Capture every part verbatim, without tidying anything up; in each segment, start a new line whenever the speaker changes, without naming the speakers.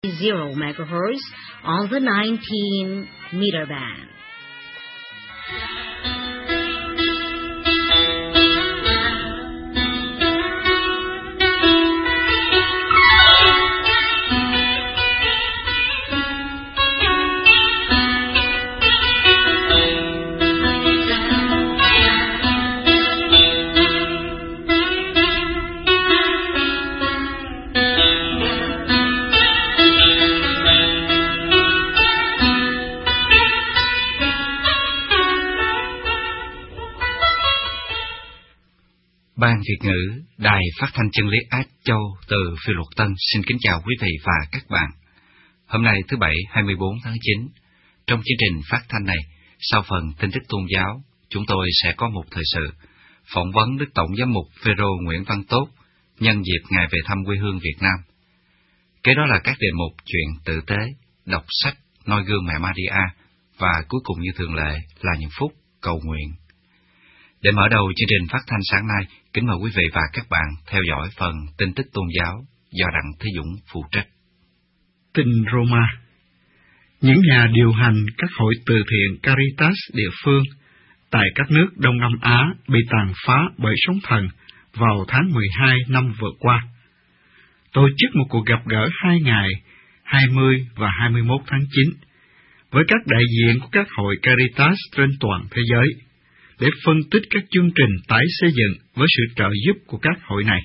zero megahertz on the nineteen meter band.
Ban Việt ngữ, Đài Phát thanh Chân lý Á Châu từ Phiêu Luật Tân xin kính chào quý vị và các bạn. Hôm nay thứ Bảy hai mươi bốn tháng chín, trong chương trình phát thanh này, sau phần tin tức tôn giáo, chúng tôi sẽ có một thời sự phỏng vấn Đức Tổng Giám mục Phêrô Nguyễn Văn Tốt nhân dịp Ngài về thăm quê hương Việt Nam. Kế đó là các đề mục chuyện tử tế, đọc sách, noi gương mẹ Maria và cuối cùng như thường lệ là những phút cầu nguyện. Để mở đầu chương trình phát thanh sáng nay, kính mời quý vị và các bạn theo dõi phần tin tức tôn giáo do Đặng Thế Dũng phụ trách.
Tin Roma. Những nhà điều hành các hội từ thiện Caritas địa phương tại các nước Đông Nam Á bị tàn phá bởi sóng thần vào tháng mười hai năm vừa qua. Tổ chức một cuộc gặp gỡ hai ngày hai mươi và hai mươi mốt tháng chín với các đại diện của các hội Caritas trên toàn thế giới, để phân tích các chương trình tái xây dựng với sự trợ giúp của các hội này.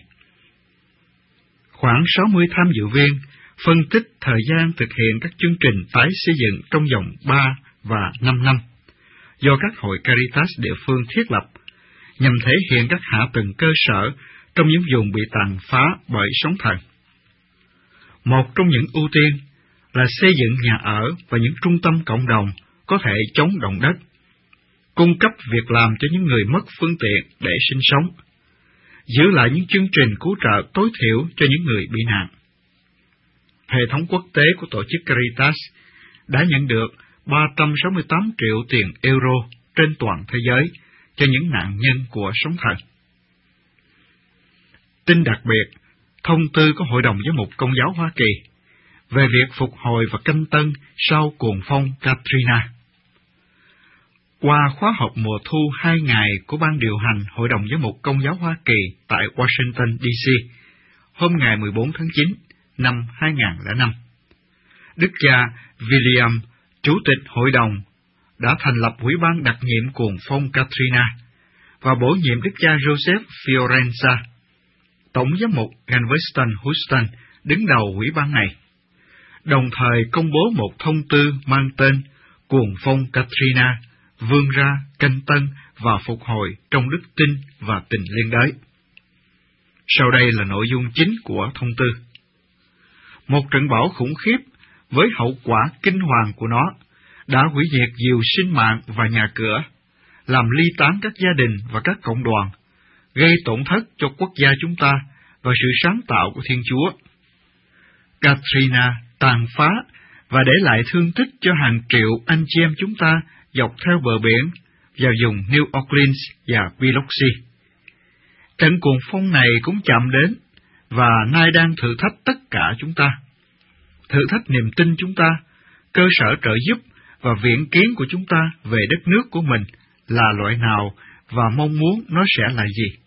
Khoảng sáu mươi tham dự viên phân tích thời gian thực hiện các chương trình tái xây dựng trong vòng ba và năm năm, do các hội Caritas địa phương thiết lập, nhằm thể hiện các hạ tầng cơ sở trong những vùng bị tàn phá bởi sóng thần. Một trong những ưu tiên là xây dựng nhà ở và những trung tâm cộng đồng có thể chống động đất, cung cấp việc làm cho những người mất phương tiện để sinh sống, giữ lại những chương trình cứu trợ tối thiểu cho những người bị nạn. Hệ thống quốc tế của tổ chức Caritas đã nhận được ba trăm sáu mươi tám triệu tiền euro trên toàn thế giới cho những nạn nhân của sóng thần. Tin đặc biệt, thông tư của Hội đồng Giám mục Công giáo Hoa Kỳ về việc phục hồi và canh tân sau cuồng phong Katrina. Qua khóa học mùa thu hai ngày của Ban điều hành Hội đồng Giám mục Công giáo Hoa Kỳ tại Washington, D C, hôm ngày mười bốn tháng chín năm hai nghìn không trăm lẻ năm, Đức cha William, Chủ tịch Hội đồng, đã thành lập Ủy ban đặc nhiệm cuồng phong Katrina và bổ nhiệm Đức cha Joseph Fiorenza, Tổng giám mục Galveston Houston, đứng đầu ủy ban này, đồng thời công bố một thông tư mang tên Cuồng phong Katrina, vươn ra, canh tân và phục hồi trong đức tin và tình liên đới. Sau đây là nội dung chính của thông tư. Một trận bão khủng khiếp với hậu quả kinh hoàng của nó đã hủy diệt nhiều sinh mạng và nhà cửa, làm ly tán các gia đình và các cộng đoàn, gây tổn thất cho quốc gia chúng ta và sự sáng tạo của Thiên Chúa. Katrina tàn phá và để lại thương tích cho hàng triệu anh chị em chúng ta dọc theo bờ biển vào vùng New Orleans và Biloxi. Trận cuồng phong này cũng chạm đến và nay đang thử thách tất cả chúng ta. Thử thách niềm tin chúng ta, cơ sở trợ giúp và viễn kiến của chúng ta về đất nước của mình là loại nào và mong muốn nó sẽ là gì.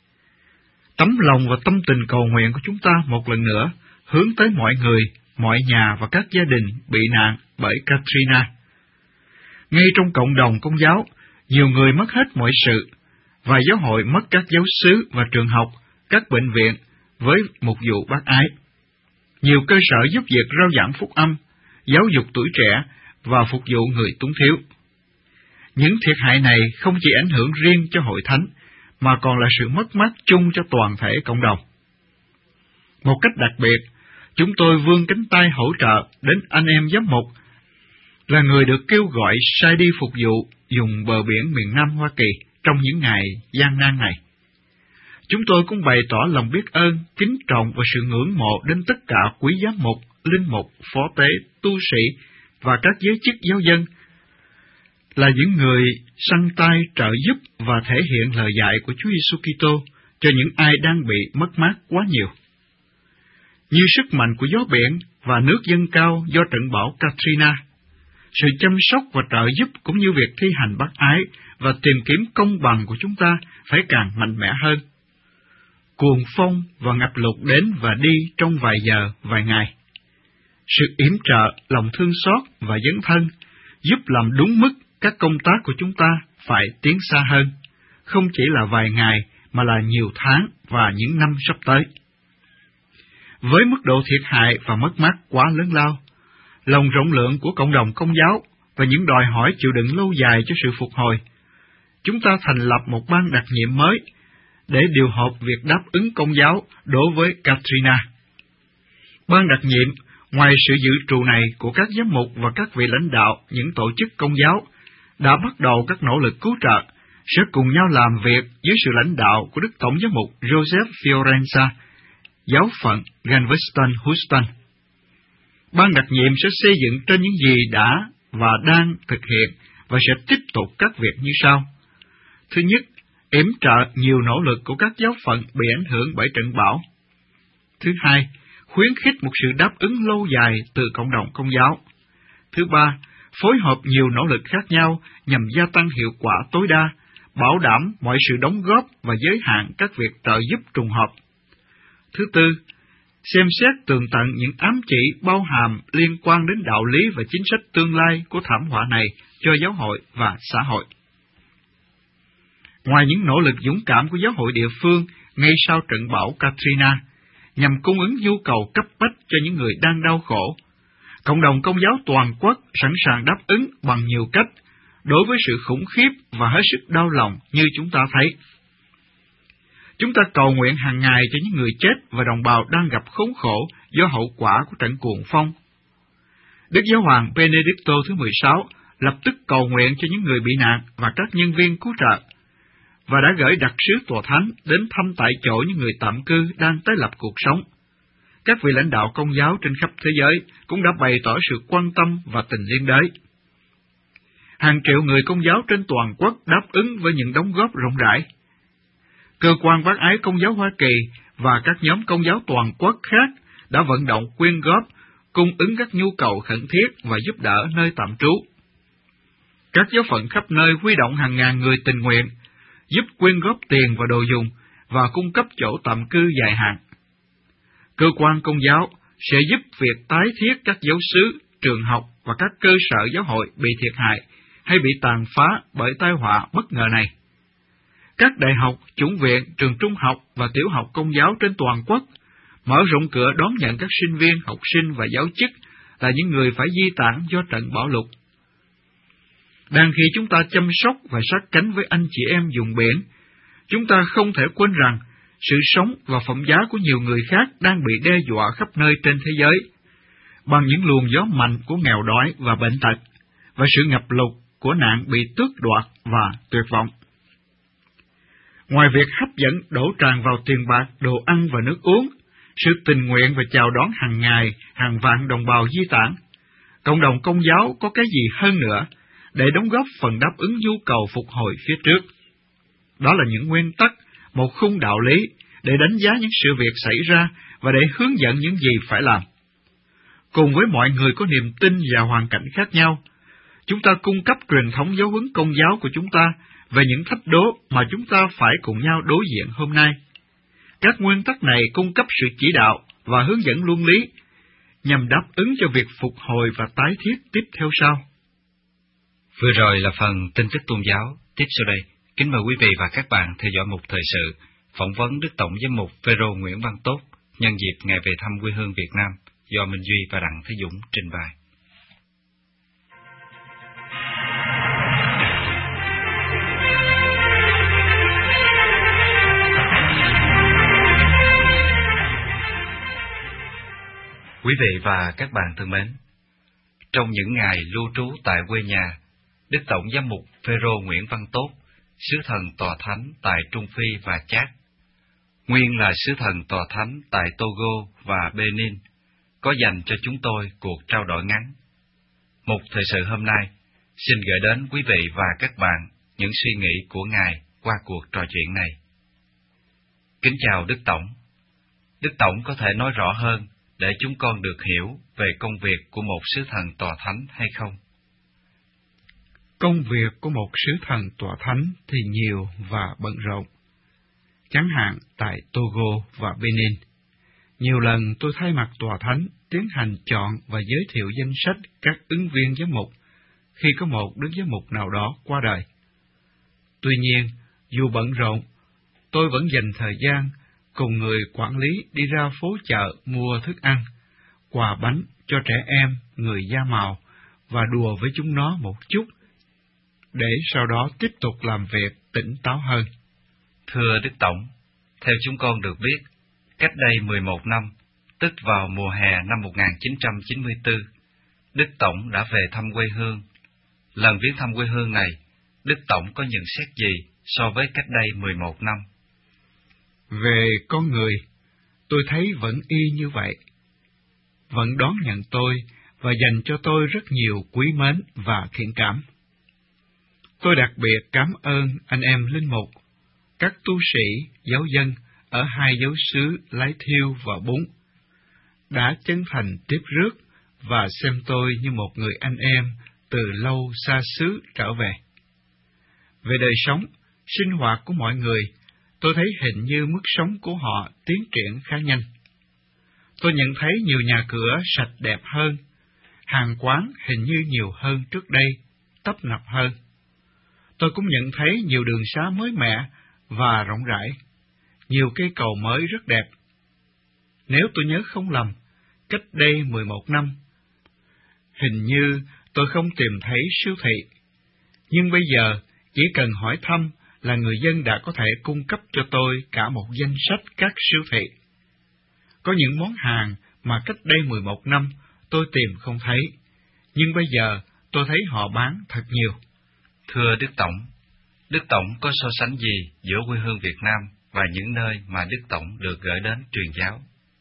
Tấm lòng và tâm tình cầu nguyện của chúng ta một lần nữa hướng tới mọi người, mọi nhà và các gia đình bị nạn bởi Katrina. Ngay trong cộng đồng Công giáo, nhiều người mất hết mọi sự, và giáo hội mất các giáo xứ và trường học, các bệnh viện với một vụ bác ái. Nhiều cơ sở giúp việc rao giảng phúc âm, giáo dục tuổi trẻ và phục vụ người túng thiếu. Những thiệt hại này không chỉ ảnh hưởng riêng cho hội thánh, mà còn là sự mất mát chung cho toàn thể cộng đồng. Một cách đặc biệt, chúng tôi vươn cánh tay hỗ trợ đến anh em giám mục, là người được kêu gọi sai đi phục vụ vùng bờ biển miền Nam Hoa Kỳ trong những ngày gian nan này. Chúng tôi cũng bày tỏ lòng biết ơn, kính trọng và sự ngưỡng mộ đến tất cả quý giám mục, linh mục, phó tế, tu sĩ và các giới chức giáo dân, là những người săn tay trợ giúp và thể hiện lời dạy của Chúa Giêsu Kitô cho những ai đang bị mất mát quá nhiều. như sức mạnh của gió biển và nước dâng cao do trận bão Katrina. Sự chăm sóc và trợ giúp cũng như việc thi hành bác ái và tìm kiếm công bằng của chúng ta phải càng mạnh mẽ hơn. Cuồng phong và ngập lụt đến và đi trong vài giờ, vài ngày. Sự yểm trợ, lòng thương xót và dấn thân giúp làm đúng mức các công tác của chúng ta phải tiến xa hơn, không chỉ là vài ngày mà là nhiều tháng và những năm sắp tới. Với mức độ thiệt hại và mất mát quá lớn lao, lòng rộng lượng của cộng đồng Công giáo và những đòi hỏi chịu đựng lâu dài cho sự phục hồi, chúng ta thành lập một ban đặc nhiệm mới để điều hợp việc đáp ứng Công giáo đối với Katrina. Ban đặc nhiệm, ngoài sự dự trù này của các giám mục và các vị lãnh đạo những tổ chức Công giáo, đã bắt đầu các nỗ lực cứu trợ, sẽ cùng nhau làm việc dưới sự lãnh đạo của Đức Tổng giám mục Joseph Fiorenza, giáo phận Galveston, Houston. Ban đặc nhiệm sẽ xây dựng trên những gì đã và đang thực hiện và sẽ tiếp tục các việc như sau. Thứ nhất, yểm trợ nhiều nỗ lực của các giáo phận bị ảnh hưởng bởi trận bão. Thứ hai, khuyến khích một sự đáp ứng lâu dài từ cộng đồng Công giáo. Thứ ba, phối hợp nhiều nỗ lực khác nhau nhằm gia tăng hiệu quả tối đa, bảo đảm mọi sự đóng góp và giới hạn các việc trợ giúp trùng hợp. Thứ tư, xem xét tường tận những ám chỉ bao hàm liên quan đến đạo lý và chính sách tương lai của thảm họa này cho giáo hội và xã hội. Ngoài những nỗ lực dũng cảm của giáo hội địa phương ngay sau trận bão Katrina, nhằm cung ứng nhu cầu cấp bách cho những người đang đau khổ, cộng đồng Công giáo toàn quốc sẵn sàng đáp ứng bằng nhiều cách đối với sự khủng khiếp và hết sức đau lòng như chúng ta thấy. Chúng ta cầu nguyện hàng ngày cho những người chết và đồng bào đang gặp khốn khổ do hậu quả của trận cuồng phong. Đức Giáo hoàng Benedicto thứ mười sáu lập tức cầu nguyện cho những người bị nạn và các nhân viên cứu trợ, và đã gửi đặc sứ tòa thánh đến thăm tại chỗ những người tạm cư đang tái lập cuộc sống. Các vị lãnh đạo Công giáo trên khắp thế giới cũng đã bày tỏ sự quan tâm và tình liên đới. Hàng triệu người Công giáo trên toàn quốc đáp ứng với những đóng góp rộng rãi. Cơ quan bác ái Công giáo Hoa Kỳ và các nhóm Công giáo toàn quốc khác đã vận động quyên góp, cung ứng các nhu cầu khẩn thiết và giúp đỡ nơi tạm trú. Các giáo phận khắp nơi huy động hàng ngàn người tình nguyện, giúp quyên góp tiền và đồ dùng và cung cấp chỗ tạm cư dài hạn. Cơ quan Công giáo sẽ giúp việc tái thiết các giáo xứ, trường học và các cơ sở giáo hội bị thiệt hại hay bị tàn phá bởi tai họa bất ngờ này. Các đại học, chủng viện, trường trung học và tiểu học Công giáo trên toàn quốc mở rộng cửa đón nhận các sinh viên, học sinh và giáo chức là những người phải di tản do trận bão lụt. Đang khi chúng ta chăm sóc và sát cánh với anh chị em vùng biển, chúng ta không thể quên rằng sự sống và phẩm giá của nhiều người khác đang bị đe dọa khắp nơi trên thế giới, bằng những luồng gió mạnh của nghèo đói và bệnh tật, và sự ngập lụt của nạn bị tước đoạt và tuyệt vọng. Ngoài việc hấp dẫn đổ tràn vào tiền bạc, đồ ăn và nước uống, sự tình nguyện và chào đón hàng ngày hàng vạn đồng bào di tản, cộng đồng Công giáo có cái gì hơn nữa để đóng góp phần đáp ứng nhu cầu phục hồi phía trước. Đó là những nguyên tắc, một khung đạo lý để đánh giá những sự việc xảy ra và để hướng dẫn những gì phải làm. Cùng với mọi người có niềm tin và hoàn cảnh khác nhau, chúng ta cung cấp truyền thống giáo huấn Công giáo của chúng ta về những thách đố mà chúng ta phải cùng nhau đối diện hôm nay. Các nguyên tắc này cung cấp sự chỉ đạo và hướng dẫn luân lý, nhằm đáp ứng cho việc phục hồi và tái thiết tiếp theo sau.
Vừa rồi là phần tin tức tôn giáo. Tiếp sau đây, kính mời quý vị và các bạn theo dõi mục thời sự phỏng vấn Đức Tổng giám mục Phêrô Nguyễn Văn Tốt nhân dịp ngày về thăm quê hương Việt Nam do Minh Duy và Đặng Thế Dũng trình bày. Quý vị và các bạn thân mến, trong những ngày lưu trú tại quê nhà, Đức Tổng giám mục Phêrô Nguyễn Văn Tốt, sứ thần tòa thánh tại Trung Phi và Chad, nguyên là sứ thần tòa thánh tại Togo và Benin, có dành cho chúng tôi cuộc trao đổi ngắn. Mục thời sự hôm nay xin gửi đến quý vị và các bạn những suy nghĩ của Ngài qua cuộc trò chuyện này. Kính chào Đức Tổng. Đức Tổng có thể nói rõ hơn để chúng con được hiểu về công việc của một sứ thần tòa thánh hay không?
Công việc của một sứ thần tòa thánh thì nhiều và bận rộn. Chẳng hạn tại Togo và Benin, nhiều lần tôi thay mặt tòa thánh tiến hành chọn và giới thiệu danh sách các ứng viên giám mục khi có một đức giám mục nào đó qua đời. Tuy nhiên, dù bận rộn, tôi vẫn dành thời gian cùng người quản lý đi ra phố chợ mua thức ăn, quà bánh cho trẻ em, người da màu và đùa với chúng nó một chút, để sau đó tiếp tục làm việc tỉnh táo hơn.
Thưa Đức Tổng, theo chúng con được biết, cách đây mười một năm, tức vào mùa hè năm một nghìn chín trăm chín mươi tư, Đức Tổng đã về thăm quê hương. Lần viếng thăm quê hương này, Đức Tổng có nhận xét gì so với cách đây mười một năm?
Về con người, tôi thấy vẫn y như vậy. Vẫn đón nhận tôi và dành cho tôi rất nhiều quý mến và thiện cảm. Tôi đặc biệt cảm ơn anh em linh mục, các tu sĩ, giáo dân ở hai giáo xứ Lái Thiêu và Bún, đã chân thành tiếp rước và xem tôi như một người anh em từ lâu xa xứ trở về. Về đời sống, sinh hoạt của mọi người, tôi thấy hình như mức sống của họ tiến triển khá nhanh. Tôi nhận thấy nhiều nhà cửa sạch đẹp hơn, hàng quán hình như nhiều hơn trước đây, tấp nập hơn. Tôi cũng nhận thấy nhiều đường xá mới mẻ và rộng rãi, nhiều cây cầu mới rất đẹp. Nếu tôi nhớ không lầm, cách đây mười một năm, hình như tôi không tìm thấy siêu thị, nhưng bây giờ chỉ cần hỏi thăm là người dân đã có thể cung cấp cho tôi cả một danh sách các siêu thị. Có những món hàng mà cách đây mười một năm tôi tìm không thấy, nhưng bây giờ tôi thấy họ bán thật nhiều.
Thưa Đức Tổng, Đức Tổng có so sánh gì giữa quê hương Việt Nam và những nơi mà Đức Tổng được gửi đến truyền giáo?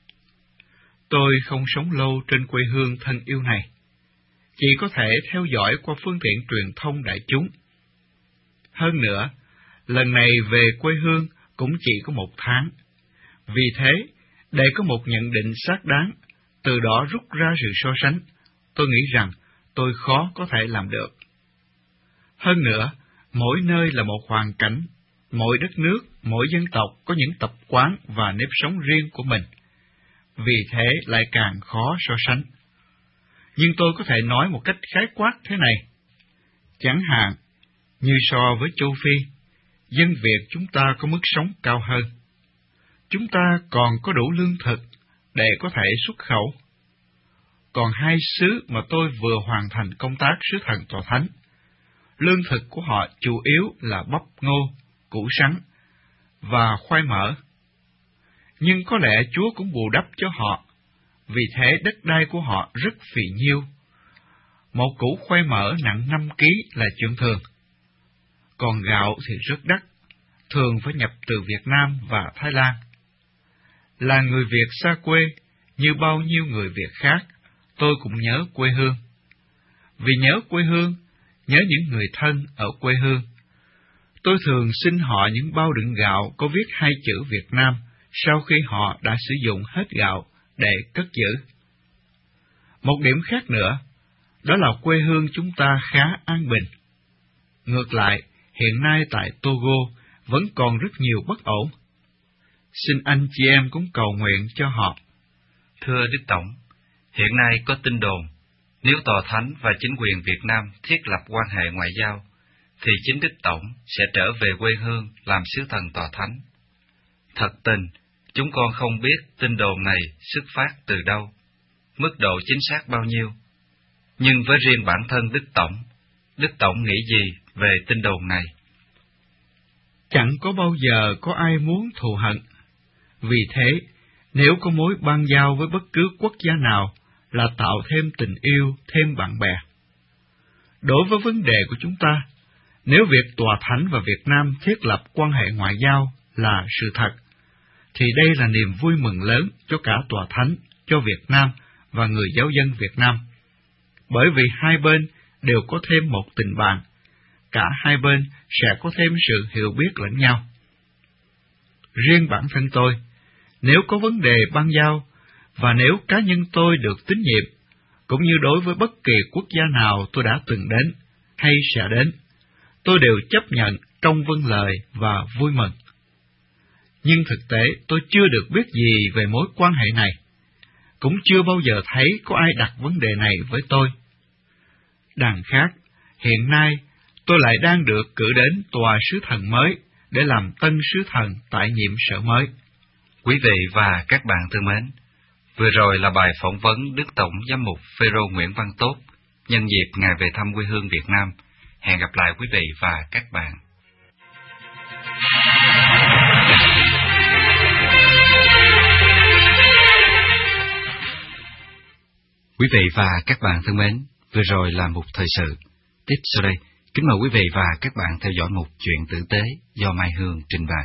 Tôi không sống lâu trên quê hương thân yêu này, chỉ có thể theo dõi qua phương tiện truyền thông đại chúng. Hơn nữa, lần này về quê hương cũng chỉ có một tháng. Vì thế, để có một nhận định xác đáng, từ đó rút ra sự so sánh, tôi nghĩ rằng tôi khó có thể làm được. Hơn nữa, mỗi nơi là một hoàn cảnh, mỗi đất nước, mỗi dân tộc có những tập quán và nếp sống riêng của mình. Vì thế lại càng khó so sánh. Nhưng tôi có thể nói một cách khái quát thế này. Chẳng hạn, như so với châu Phi, dân Việt chúng ta có mức sống cao hơn. Chúng ta còn có đủ lương thực để có thể xuất khẩu. Còn hai xứ mà tôi vừa hoàn thành công tác sứ thần tòa thánh, lương thực của họ chủ yếu là bắp ngô, củ sắn và khoai mỡ. Nhưng có lẽ Chúa cũng bù đắp cho họ, vì thế đất đai của họ rất phì nhiêu. Một củ khoai mỡ nặng năm ki lô gam là chuyện thường. Còn gạo thì rất đắt, thường phải nhập từ Việt Nam và Thái Lan. Là người Việt xa quê, như bao nhiêu người Việt khác, tôi cũng nhớ quê hương. Vì nhớ quê hương, nhớ những người thân ở quê hương, tôi thường xin họ những bao đựng gạo có viết hai chữ Việt Nam sau khi họ đã sử dụng hết gạo để cất giữ. Một điểm khác nữa, đó là quê hương chúng ta khá an bình. Ngược lại, hiện nay tại Togo vẫn còn rất nhiều bất ổn. Xin anh chị em cũng cầu nguyện cho họ.
Thưa Đức Tổng, hiện nay có tin đồn, nếu Tòa Thánh và chính quyền Việt Nam thiết lập quan hệ ngoại giao, thì chính Đức Tổng sẽ trở về quê hương làm sứ thần Tòa Thánh. Thật tình, chúng con không biết tin đồn này xuất phát từ đâu, mức độ chính xác bao nhiêu. Nhưng với riêng bản thân Đức Tổng, Đức Tổng nghĩ gì về tin đồn này?
Chẳng có bao giờ có ai muốn thù hận. Vì thế, nếu có mối bang giao với bất cứ quốc gia nào là tạo thêm tình yêu, thêm bạn bè. Đối với vấn đề của chúng ta, nếu việc Tòa Thánh và Việt Nam thiết lập quan hệ ngoại giao là sự thật, thì đây là niềm vui mừng lớn cho cả Tòa Thánh, cho Việt Nam và người giáo dân Việt Nam. Bởi vì hai bên đều có thêm một tình bạn, cả hai bên sẽ có thêm sự hiểu biết lẫn nhau. Riêng bản thân tôi, nếu có vấn đề bang giao, và nếu cá nhân tôi được tín nhiệm, cũng như đối với bất kỳ quốc gia nào tôi đã từng đến hay sẽ đến, tôi đều chấp nhận trong vâng lời và vui mừng. Nhưng thực tế tôi chưa được biết gì về mối quan hệ này, cũng chưa bao giờ thấy có ai đặt vấn đề này với tôi. Đằng khác, hiện nay tôi lại đang được cử đến tòa sứ thần mới để làm tân sứ thần tại nhiệm sở mới.
Quý vị và các bạn thân mến, vừa rồi là bài phỏng vấn Đức Tổng Giám mục Phêrô Nguyễn Văn Tốt nhân dịp Ngài về thăm quê hương Việt Nam. Hẹn gặp lại quý vị và các bạn. Quý vị và các bạn thân mến, vừa rồi là mục thời sự. Tiếp sau đây, kính mời quý vị và các bạn theo dõi mục Chuyện tử tế do Mai Hương trình bày.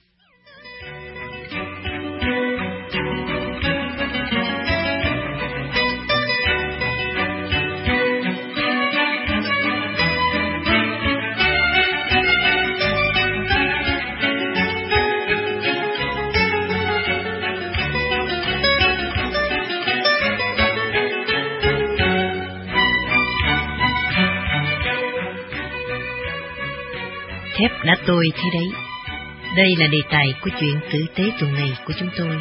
Thép đã tôi thế đấy. Đây là đề tài của Chuyện tử tế tuần này của chúng tôi.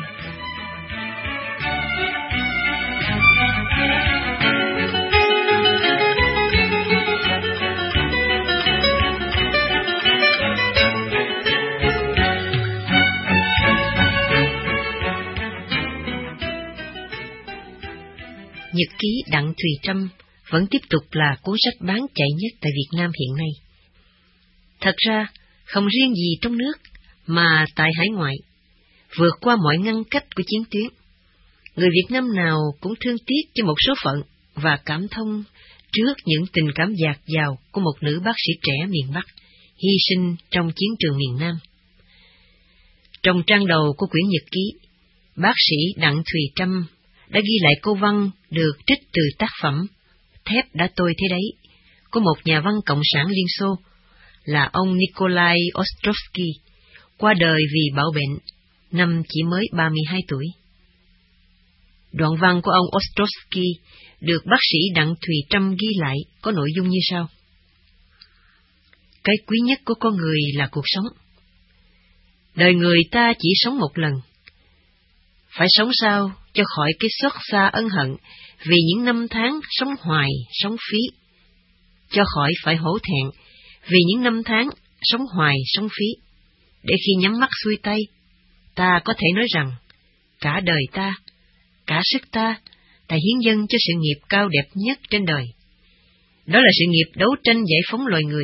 Nhật ký Đặng Thùy Trâm vẫn tiếp tục là cuốn sách bán chạy nhất tại Việt Nam hiện nay. Thật ra, không riêng gì trong nước, mà tại hải ngoại, vượt qua mọi ngăn cách của chiến tuyến, người Việt Nam nào cũng thương tiếc cho một số phận và cảm thông trước những tình cảm dạt dào của một nữ bác sĩ trẻ miền Bắc, hy sinh trong chiến trường miền Nam. Trong trang đầu của quyển nhật ký, bác sĩ Đặng Thùy Trâm đã ghi lại câu văn được trích từ tác phẩm Thép đã tôi thế đấy, của một nhà văn Cộng sản Liên Xô, là ông Nikolai Ostrovsky, qua đời vì bạo bệnh, năm chỉ mới ba mươi hai tuổi. Đoạn văn của ông Ostrovsky được bác sĩ Đặng Thùy Trâm ghi lại có nội dung như sau. Cái quý nhất của con người là cuộc sống. Đời người ta chỉ sống một lần. Phải sống sao cho khỏi cái xót xa ân hận vì những năm tháng sống hoài, sống phí. Cho khỏi phải hổ thẹn vì những năm tháng sống hoài, sống phí. Để khi nhắm mắt xuôi tay, ta có thể nói rằng, cả đời ta, cả sức ta, ta hiến dâng cho sự nghiệp cao đẹp nhất trên đời. Đó là sự nghiệp đấu tranh giải phóng loài người.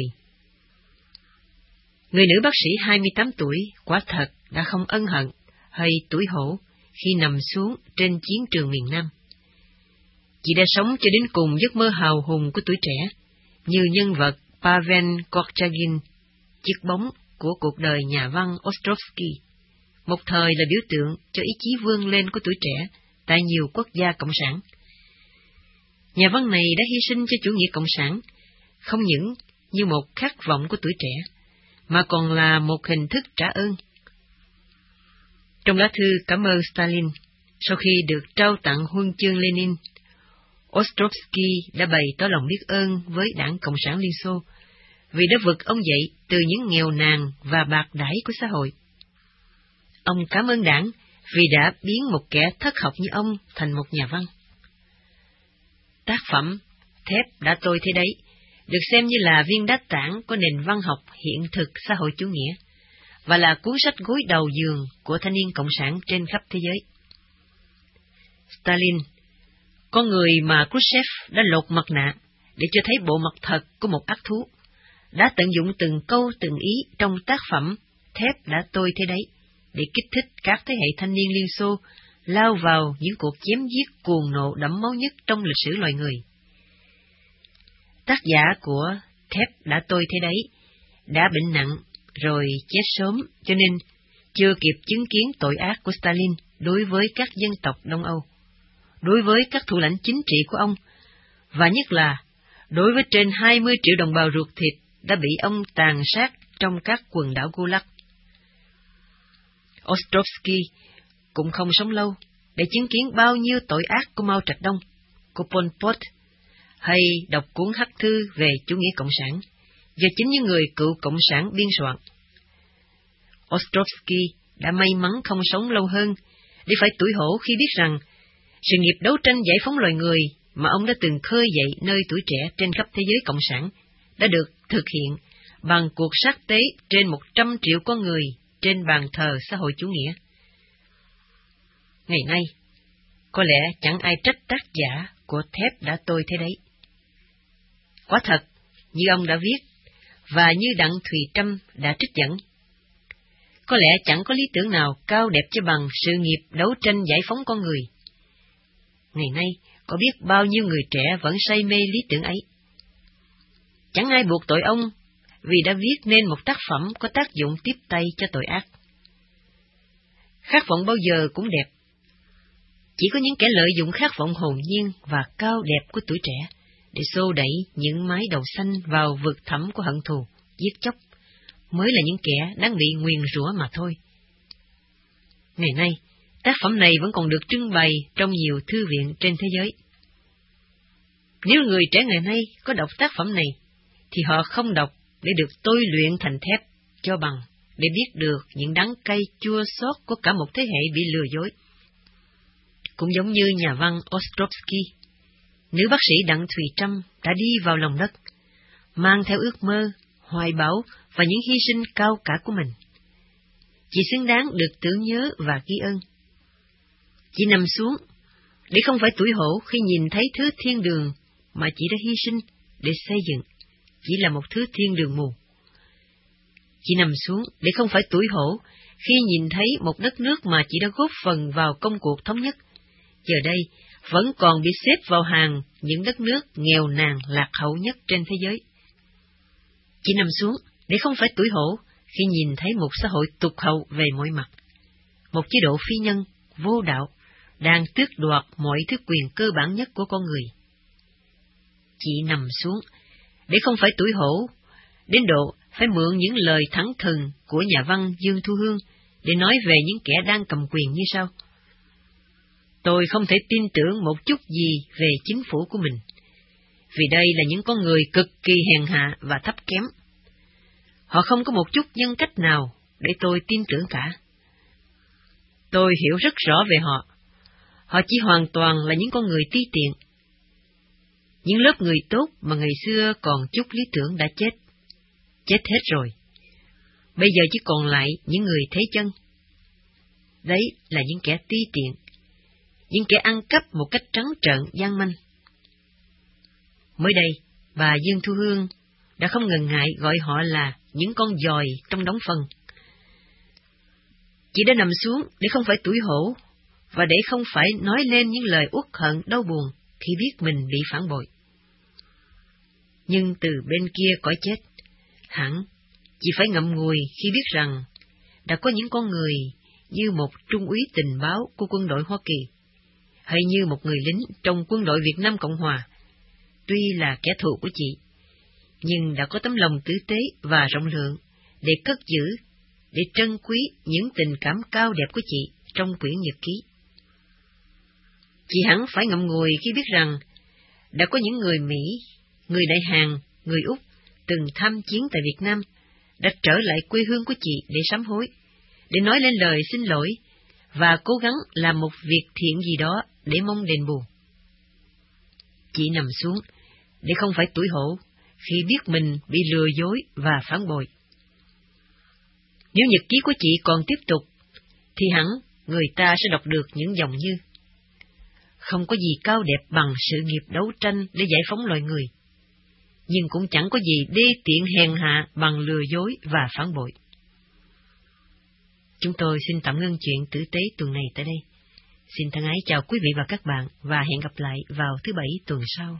Người nữ bác sĩ hai mươi tám tuổi quả thật đã không ân hận hay tủi hổ khi nằm xuống trên chiến trường miền Nam. Chị đã sống cho đến cùng giấc mơ hào hùng của tuổi trẻ, như nhân vật Pavel Korchagin, chiếc bóng của cuộc đời nhà văn Ostrovsky, một thời là biểu tượng cho ý chí vươn lên của tuổi trẻ tại nhiều quốc gia cộng sản. Nhà văn này đã hy sinh cho chủ nghĩa cộng sản, không những như một khát vọng của tuổi trẻ, mà còn là một hình thức trả ơn. Trong lá thư cảm ơn Stalin, sau khi được trao tặng huân chương Lenin, Ostrovsky đã bày tỏ lòng biết ơn với Đảng Cộng sản Liên Xô vì đã vực ông dậy từ những nghèo nàn và bạc đãi của xã hội. Ông cảm ơn Đảng vì đã biến một kẻ thất học như ông thành một nhà văn. Tác phẩm Thép đã tôi thế đấy được xem như là viên đá tảng của nền văn học hiện thực xã hội chủ nghĩa, và là cuốn sách gối đầu giường của thanh niên cộng sản trên khắp thế giới. Stalin, con người mà Khrushchev đã lột mặt nạ để cho thấy bộ mặt thật của một ác thú, đã tận dụng từng câu từng ý trong tác phẩm Thép đã tôi thế đấy để kích thích các thế hệ thanh niên Liên Xô lao vào những cuộc chém giết cuồng nộ đẫm máu nhất trong lịch sử loài người. Tác giả của Thép đã tôi thế đấy đã bệnh nặng rồi chết sớm, cho nên chưa kịp chứng kiến tội ác của Stalin đối với các dân tộc Đông Âu, đối với các thủ lãnh chính trị của ông, và nhất là đối với trên hai mươi triệu đồng bào ruột thịt đã bị ông tàn sát trong các quần đảo Gulag. Ostrovsky cũng không sống lâu, để chứng kiến bao nhiêu tội ác của Mao Trạch Đông, của Pol Pot, hay đọc cuốn hắc thư về chủ nghĩa cộng sản do chính những người cựu cộng sản biên soạn. Ostrovsky đã may mắn không sống lâu hơn để phải tủi hổ khi biết rằng sự nghiệp đấu tranh giải phóng loài người mà ông đã từng khơi dậy nơi tuổi trẻ trên khắp thế giới cộng sản đã được thực hiện bằng cuộc sát tế trên một trăm triệu con người trên bàn thờ xã hội chủ nghĩa. Ngày nay, có lẽ chẳng ai trách tác giả của thép đã tôi thế đấy. Quả thật, như ông đã viết, và như Đặng Thùy Trâm đã trích dẫn, có lẽ chẳng có lý tưởng nào cao đẹp cho bằng sự nghiệp đấu tranh giải phóng con người. Ngày nay, có biết bao nhiêu người trẻ vẫn say mê lý tưởng ấy. Chẳng ai buộc tội ông vì đã viết nên một tác phẩm có tác dụng tiếp tay cho tội ác. Khát vọng bao giờ cũng đẹp. Chỉ có những kẻ lợi dụng khát vọng hồn nhiên và cao đẹp của tuổi trẻ để xô đẩy những mái đầu xanh vào vực thẳm của hận thù, giết chóc, mới là những kẻ đang bị nguyền rủa mà thôi. Ngày nay, tác phẩm này vẫn còn được trưng bày trong nhiều thư viện trên thế giới. Nếu người trẻ ngày nay có đọc tác phẩm này, thì họ không đọc để được tôi luyện thành thép cho bằng, để biết được những đắng cay chua xót của cả một thế hệ bị lừa dối. Cũng giống như nhà văn Ostrovsky, nữ bác sĩ Đặng Thùy Trâm đã đi vào lòng đất, mang theo ước mơ, hoài bão và những hy sinh cao cả của mình. Chị xứng đáng được tưởng nhớ và ghi ơn. Chị nằm xuống, để không phải tủi hổ khi nhìn thấy thứ thiên đường mà chị đã hy sinh để xây dựng, chỉ là một thứ thiên đường mù. Chị nằm xuống để không phải tủi hổ khi nhìn thấy một đất nước mà chị đã góp phần vào công cuộc thống nhất, giờ đây vẫn còn bị xếp vào hàng những đất nước nghèo nàn lạc hậu nhất trên thế giới. Chị nằm xuống để không phải tủi hổ khi nhìn thấy một xã hội tụt hậu về mọi mặt, một chế độ phi nhân, vô đạo, đang tước đoạt mọi thứ quyền cơ bản nhất của con người. Chị nằm xuống để không phải tủi hổ đến độ phải mượn những lời thẳng thừng của nhà văn Dương Thu Hương để nói về những kẻ đang cầm quyền như sau: tôi không thể tin tưởng một chút gì về chính phủ của mình, vì đây là những con người cực kỳ hèn hạ và thấp kém. Họ không có một chút nhân cách nào để tôi tin tưởng cả. Tôi hiểu rất rõ về họ. Họ chỉ hoàn toàn là những con người ti tiện. Những lớp người tốt mà ngày xưa còn chút lý tưởng đã chết. Chết hết rồi. Bây giờ chỉ còn lại những người thế chân. Đấy là những kẻ ti tiện, những kẻ ăn cắp một cách trắng trợn gian manh. Mới đây, bà Dương Thu Hương đã không ngần ngại gọi họ là những con giòi trong đống phân. Chị đã nằm xuống để không phải tủi hổ và để không phải nói lên những lời uất hận đau buồn khi biết mình bị phản bội. Nhưng từ bên kia cõi chết, hẳn chị phải ngậm ngùi khi biết rằng đã có những con người như một trung úy tình báo của quân đội Hoa Kỳ, hay như một người lính trong quân đội Việt Nam Cộng Hòa, tuy là kẻ thù của chị, nhưng đã có tấm lòng tử tế và rộng lượng để cất giữ, để trân quý những tình cảm cao đẹp của chị trong quyển nhật ký. Chị hẳn phải ngậm ngùi khi biết rằng đã có những người Mỹ, người Đại Hàn, người Úc từng tham chiến tại Việt Nam đã trở lại quê hương của chị để sám hối, để nói lên lời xin lỗi và cố gắng làm một việc thiện gì đó để mong đền bù. Chị nằm xuống để không phải tủi hổ khi biết mình bị lừa dối và phản bội. Nếu nhật ký của chị còn tiếp tục, thì hẳn người ta sẽ đọc được những dòng như: không có gì cao đẹp bằng sự nghiệp đấu tranh để giải phóng loài người, nhưng cũng chẳng có gì đê tiện hèn hạ bằng lừa dối và phản bội. Chúng tôi xin tạm ngưng chuyện tử tế tuần này tại đây. Xin thân ái chào quý vị và các bạn, và hẹn gặp lại vào thứ Bảy tuần sau.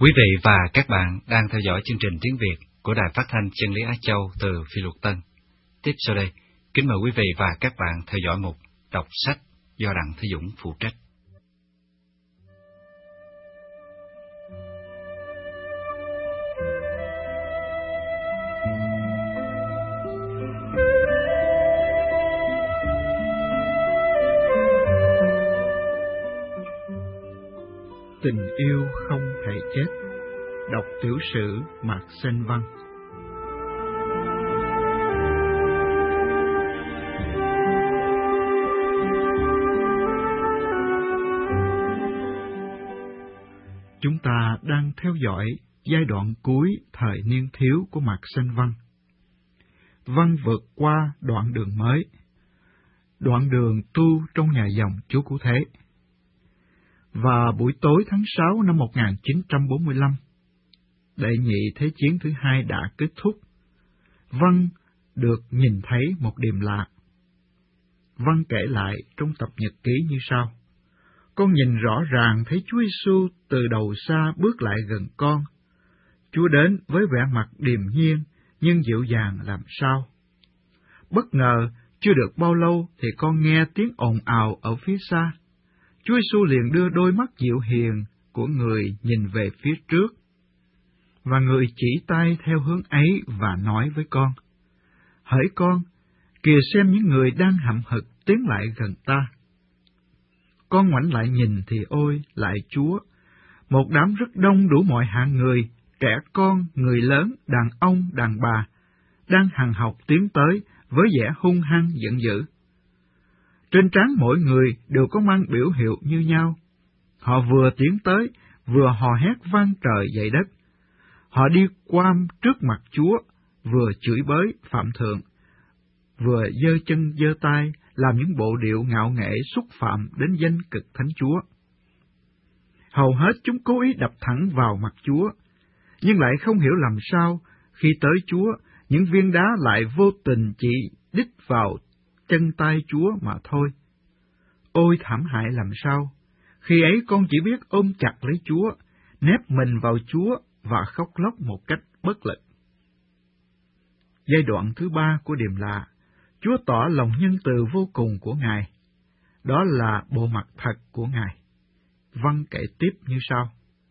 Quý vị và các bạn đang theo dõi chương trình tiếng Việt của Đài Phát thanh Chân lý Á Châu từ Phi Luật Tân. Tiếp sau đây, kính mời quý vị và các bạn theo dõi mục đọc sách do Đặng Thế Dũng phụ trách.
Tình yêu không thể chết. Đọc tiểu sử Mạc Sinh Văn. Chúng ta đang theo dõi giai đoạn cuối thời niên thiếu của Mạc Sinh Văn. Văn vượt qua đoạn đường mới, đoạn đường tu trong nhà dòng Chúa Cứu Thế. Và buổi tối tháng sáu năm một nghìn chín trăm bốn mươi lăm, Đệ nhị Thế chiến thứ hai đã kết thúc. Văn được nhìn thấy một điềm lạ. Văn kể lại trong tập nhật ký như sau: Con nhìn rõ ràng thấy Chúa Giêsu từ đầu xa bước lại gần con. Chúa đến với vẻ mặt điềm nhiên nhưng dịu dàng làm sao. Bất ngờ, chưa được bao lâu thì con nghe tiếng ồn ào ở phía xa. Chúa Giêsu liền đưa đôi mắt dịu hiền của người nhìn về phía trước, và người chỉ tay theo hướng ấy và nói với con: Hỡi con, kìa xem những người đang hậm hực tiến lại gần ta. Con ngoảnh lại nhìn thì ôi, lại Chúa, một đám rất đông đủ mọi hạng người, trẻ con, người lớn, đàn ông, đàn bà, đang hằng học tiến tới với vẻ hung hăng giận dữ. Trên trán mỗi người đều có mang biểu hiệu như nhau. Họ vừa tiến tới, vừa hò hét vang trời dậy đất. Họ đi qua trước mặt Chúa, vừa chửi bới phạm thượng, vừa giơ chân giơ tay, làm những bộ điệu ngạo nghễ xúc phạm đến danh cực Thánh Chúa. Hầu hết chúng cố ý đập thẳng vào mặt Chúa, nhưng lại không hiểu làm sao, khi tới Chúa, những viên đá lại vô tình chỉ đích vào chân tay Chúa mà thôi. Ôi thảm hại làm sao! Khi ấy con chỉ biết ôm chặt lấy Chúa, nép mình vào Chúa và khóc lóc một cách bất lực. Giai đoạn thứ ba của điềm lạ, Chúa tỏ lòng nhân từ vô cùng của Ngài. Đó là bộ mặt thật của Ngài. Văn kể tiếp như sau: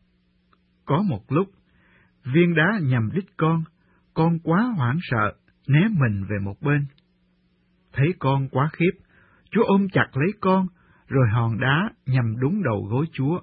Có một lúc, viên đá nhằm đích con, con quá hoảng sợ, né mình về một bên. Thấy con quá khiếp, Chúa ôm chặt lấy con, rồi hòn đá nhằm đúng đầu gối Chúa.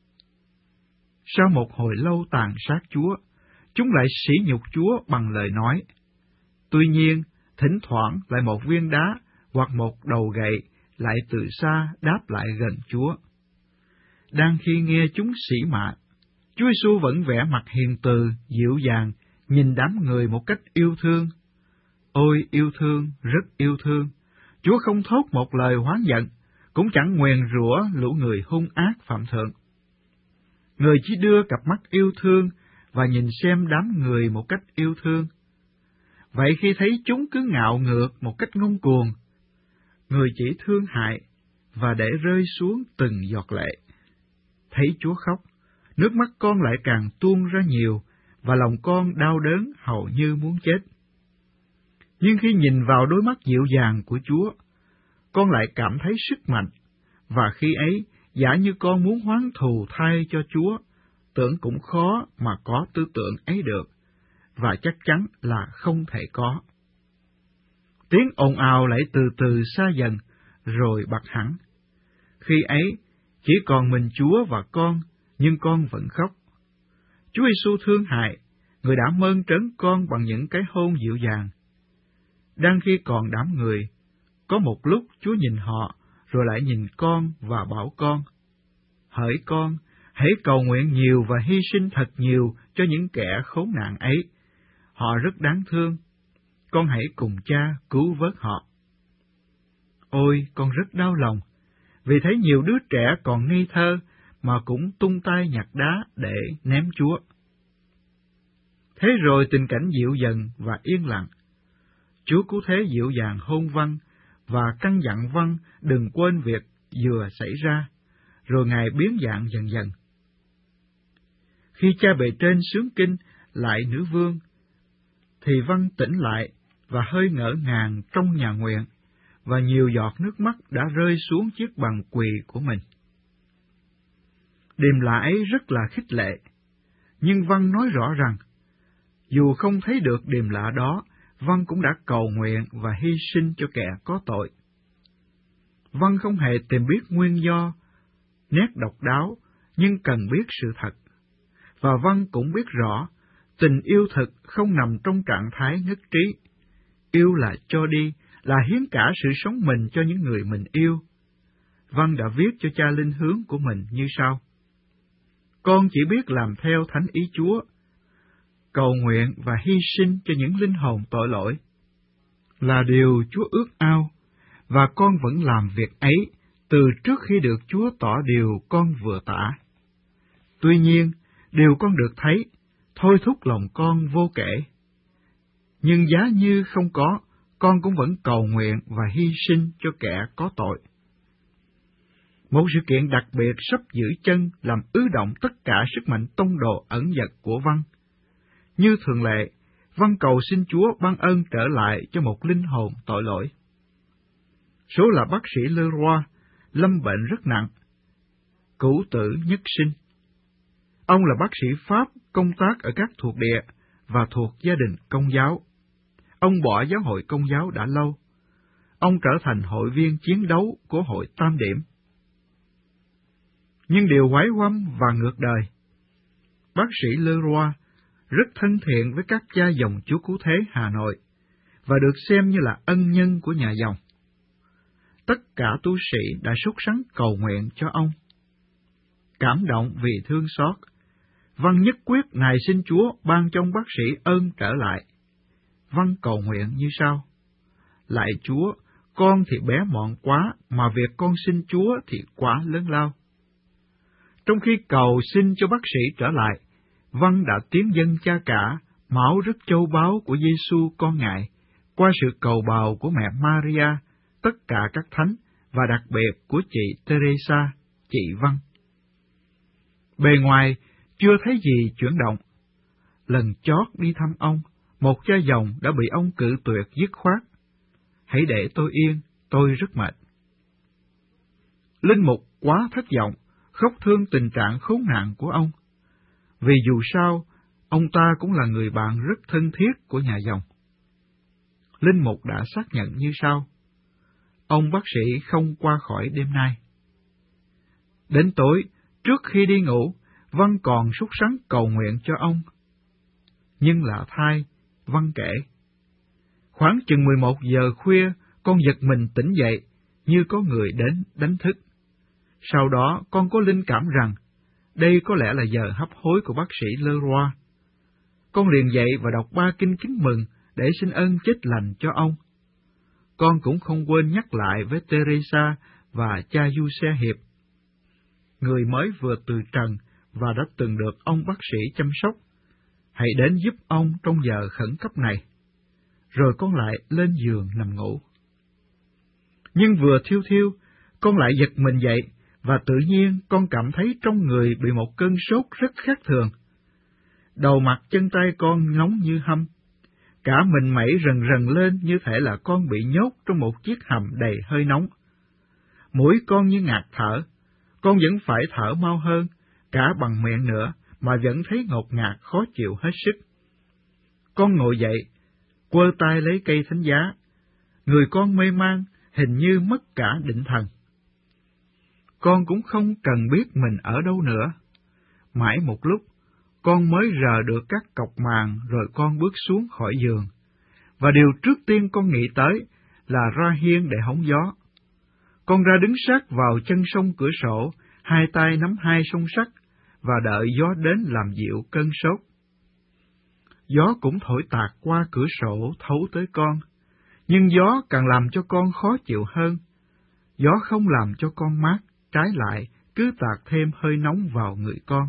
Sau một hồi lâu tàn sát Chúa, chúng lại sỉ nhục Chúa bằng lời nói. Tuy nhiên, thỉnh thoảng lại một viên đá hoặc một đầu gậy lại từ xa đáp lại gần Chúa. Đang khi nghe chúng sỉ mạ, Chúa Giêsu vẫn vẻ mặt hiền từ, dịu dàng, nhìn đám người một cách yêu thương. Ôi yêu thương, rất yêu thương, Chúa không thốt một lời oán giận, cũng chẳng nguyền rủa lũ người hung ác phạm thượng. Người chỉ đưa cặp mắt yêu thương và nhìn xem đám người một cách yêu thương. Vậy khi thấy chúng cứ ngạo ngược một cách ngông cuồng, người chỉ thương hại và để rơi xuống từng giọt lệ. Thấy Chúa khóc, nước mắt con lại càng tuôn ra nhiều, và lòng con đau đớn hầu như muốn chết. Nhưng khi nhìn vào đôi mắt dịu dàng của Chúa, con lại cảm thấy sức mạnh, và khi ấy, giả như con muốn hoán thù thay cho Chúa, tưởng cũng khó mà có tư tưởng ấy được, và chắc chắn là không thể có. Tiếng ồn ào lại từ từ xa dần, rồi bặt hẳn. Khi ấy, chỉ còn mình Chúa và con, nhưng con vẫn khóc. Chúa Giêsu thương hại, người đã mơn trớn con bằng những cái hôn dịu dàng. Đang khi còn đám người, có một lúc Chúa nhìn họ, rồi lại nhìn con và bảo con: Hỡi con, hãy cầu nguyện nhiều và hy sinh thật nhiều cho những kẻ khốn nạn ấy. Họ rất đáng thương. Con hãy cùng cha cứu vớt họ. Ôi, con rất đau lòng, vì thấy nhiều đứa trẻ còn ngây thơ mà cũng tung tay nhặt đá để ném Chúa. Thế rồi tình cảnh dịu dần và yên lặng. Chúa Cứu Thế dịu dàng hôn Văn và căn dặn Văn đừng quên việc vừa xảy ra, rồi Ngài biến dạng dần dần. Khi cha bề trên sướng kinh lại nữ vương, thì Văn tỉnh lại và hơi ngỡ ngàng trong nhà nguyện, và nhiều giọt nước mắt đã rơi xuống chiếc bàn quỳ của mình. Điềm lạ ấy rất là khích lệ, nhưng Văn nói rõ rằng, dù không thấy được điềm lạ đó, Văn cũng đã cầu nguyện và hy sinh cho kẻ có tội. Văn không hề tìm biết nguyên do, nét độc đáo, nhưng cần biết sự thật. Và Văn cũng biết rõ, tình yêu thực không nằm trong trạng thái nhất trí. Yêu là cho đi, là hiến cả sự sống mình cho những người mình yêu. Văn đã viết cho cha linh hướng của mình như sau: Con chỉ biết làm theo thánh ý Chúa, cầu nguyện và hy sinh cho những linh hồn tội lỗi, là điều Chúa ước ao, và con vẫn làm việc ấy từ trước khi được Chúa tỏ điều con vừa tả. Tuy nhiên, điều con được thấy, thôi thúc lòng con vô kể. Nhưng giá như không có, con cũng vẫn cầu nguyện và hy sinh cho kẻ có tội. Một sự kiện đặc biệt sắp giữ chân làm ứ động tất cả sức mạnh tông đồ ẩn dật của Văn. Như thường lệ, Văn cầu xin Chúa ban ơn trở lại cho một linh hồn tội lỗi. Số là bác sĩ Leroy, lâm bệnh rất nặng, cửu tử nhất sinh. Ông là bác sĩ Pháp công tác ở các thuộc địa và thuộc gia đình Công giáo. Ông bỏ giáo hội Công giáo đã lâu. Ông trở thành hội viên chiến đấu của hội Tam Điểm. Nhưng điều quái quăm và ngược đời, bác sĩ Leroy rất thân thiện với các cha dòng Chúa Cứu Thế Hà Nội và được xem như là ân nhân của nhà dòng. Tất cả tu sĩ đã sốt sắng cầu nguyện cho ông. Cảm động vì thương xót, Văn nhất quyết nài xin Chúa ban cho ông bác sĩ ơn trở lại. Văn cầu nguyện như sau: Lạy Chúa, con thì bé mọn quá, mà việc con xin Chúa thì quá lớn lao. Trong khi cầu xin cho bác sĩ trở lại, Văn đã tiến dâng cha cả, máu rất châu báu của Giêsu con Ngài, qua sự cầu bào của mẹ Maria, tất cả các thánh, và đặc biệt của chị Teresa, chị Văn. Bề ngoài, chưa thấy gì chuyển động. Lần chót đi thăm ông, một cha dòng đã bị ông cự tuyệt dứt khoát: Hãy để tôi yên, tôi rất mệt. Linh mục quá thất vọng, khóc thương tình trạng khốn nạn của ông, vì dù sao, ông ta cũng là người bạn rất thân thiết của nhà dòng. Linh mục đã xác nhận như sau: Ông bác sĩ không qua khỏi đêm nay. Đến tối, trước khi đi ngủ, Văn còn sốt sắng cầu nguyện cho ông. Nhưng lạ thay, Văn kể: Khoảng chừng mười một giờ khuya, con giật mình tỉnh dậy, như có người đến đánh thức. Sau đó, con có linh cảm rằng, đây có lẽ là giờ hấp hối của bác sĩ Leroy. Con liền dậy và đọc ba kinh kính mừng để xin ơn chết lành cho ông. Con cũng không quên nhắc lại với Teresa và cha Giuse Hiệp, người mới vừa từ trần và đã từng được ông bác sĩ chăm sóc, hãy đến giúp ông trong giờ khẩn cấp này. Rồi con lại lên giường nằm ngủ. Nhưng vừa thiêu thiêu, con lại giật mình dậy, và tự nhiên con cảm thấy trong người bị một cơn sốt rất khác thường. Đầu mặt chân tay con nóng như hâm, cả mình mẩy rần rần lên như thể là con bị nhốt trong một chiếc hầm đầy hơi nóng. Mũi con như ngạt thở, con vẫn phải thở mau hơn, cả bằng miệng nữa, mà vẫn thấy ngột ngạt khó chịu hết sức. Con ngồi dậy, quơ tay lấy cây thánh giá, người con mê man, hình như mất cả định thần. Con cũng không cần biết mình ở đâu nữa. Mãi một lúc, con mới rờ được các cọc màn rồi con bước xuống khỏi giường. Và điều trước tiên con nghĩ tới là ra hiên để hóng gió. Con ra đứng sát vào chân sông cửa sổ, hai tay nắm hai song sắt, và đợi gió đến làm dịu cơn sốt. Gió cũng thổi tạt qua cửa sổ thấu tới con, nhưng gió càng làm cho con khó chịu hơn. Gió không làm cho con mát, trái lại cứ tạt thêm hơi nóng vào người con.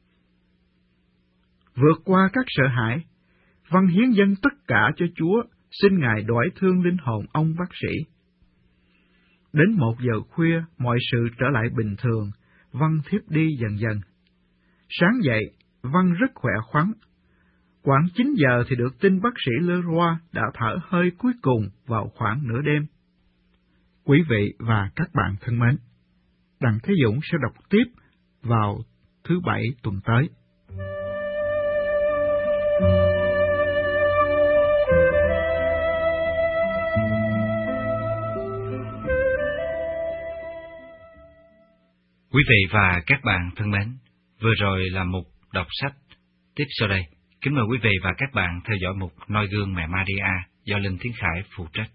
Vượt qua các sợ hãi, Văn hiến dâng tất cả cho Chúa, xin Ngài đoái thương linh hồn ông bác sĩ. Đến một giờ khuya, mọi sự trở lại bình thường, Văn thiếp đi dần dần. Sáng dậy, Vân rất khỏe khoắn. Khoảng chín giờ thì được tin bác sĩ Leroy đã thở hơi cuối cùng vào khoảng nửa đêm. Quý vị và các bạn thân mến, Đặng Thế Dũng sẽ đọc tiếp vào thứ Bảy tuần tới.
Quý vị và các bạn thân mến, vừa rồi là mục đọc sách. Tiếp sau đây, kính mời quý vị và các bạn theo dõi mục Noi gương mẹ Maria do Linh Thiến Khải phụ trách.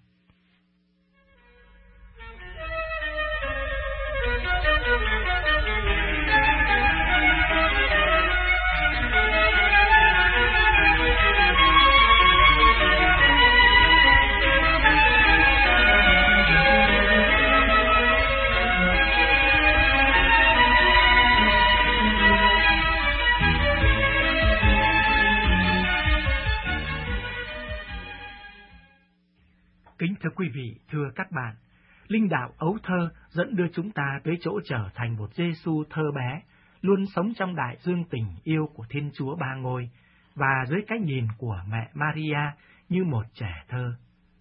Kính thưa quý vị, thưa các bạn, linh đạo ấu thơ dẫn đưa chúng ta tới chỗ trở thành một Giêsu thơ bé, luôn sống trong đại dương tình yêu của Thiên Chúa Ba Ngôi và dưới cái nhìn của mẹ Maria như một trẻ thơ.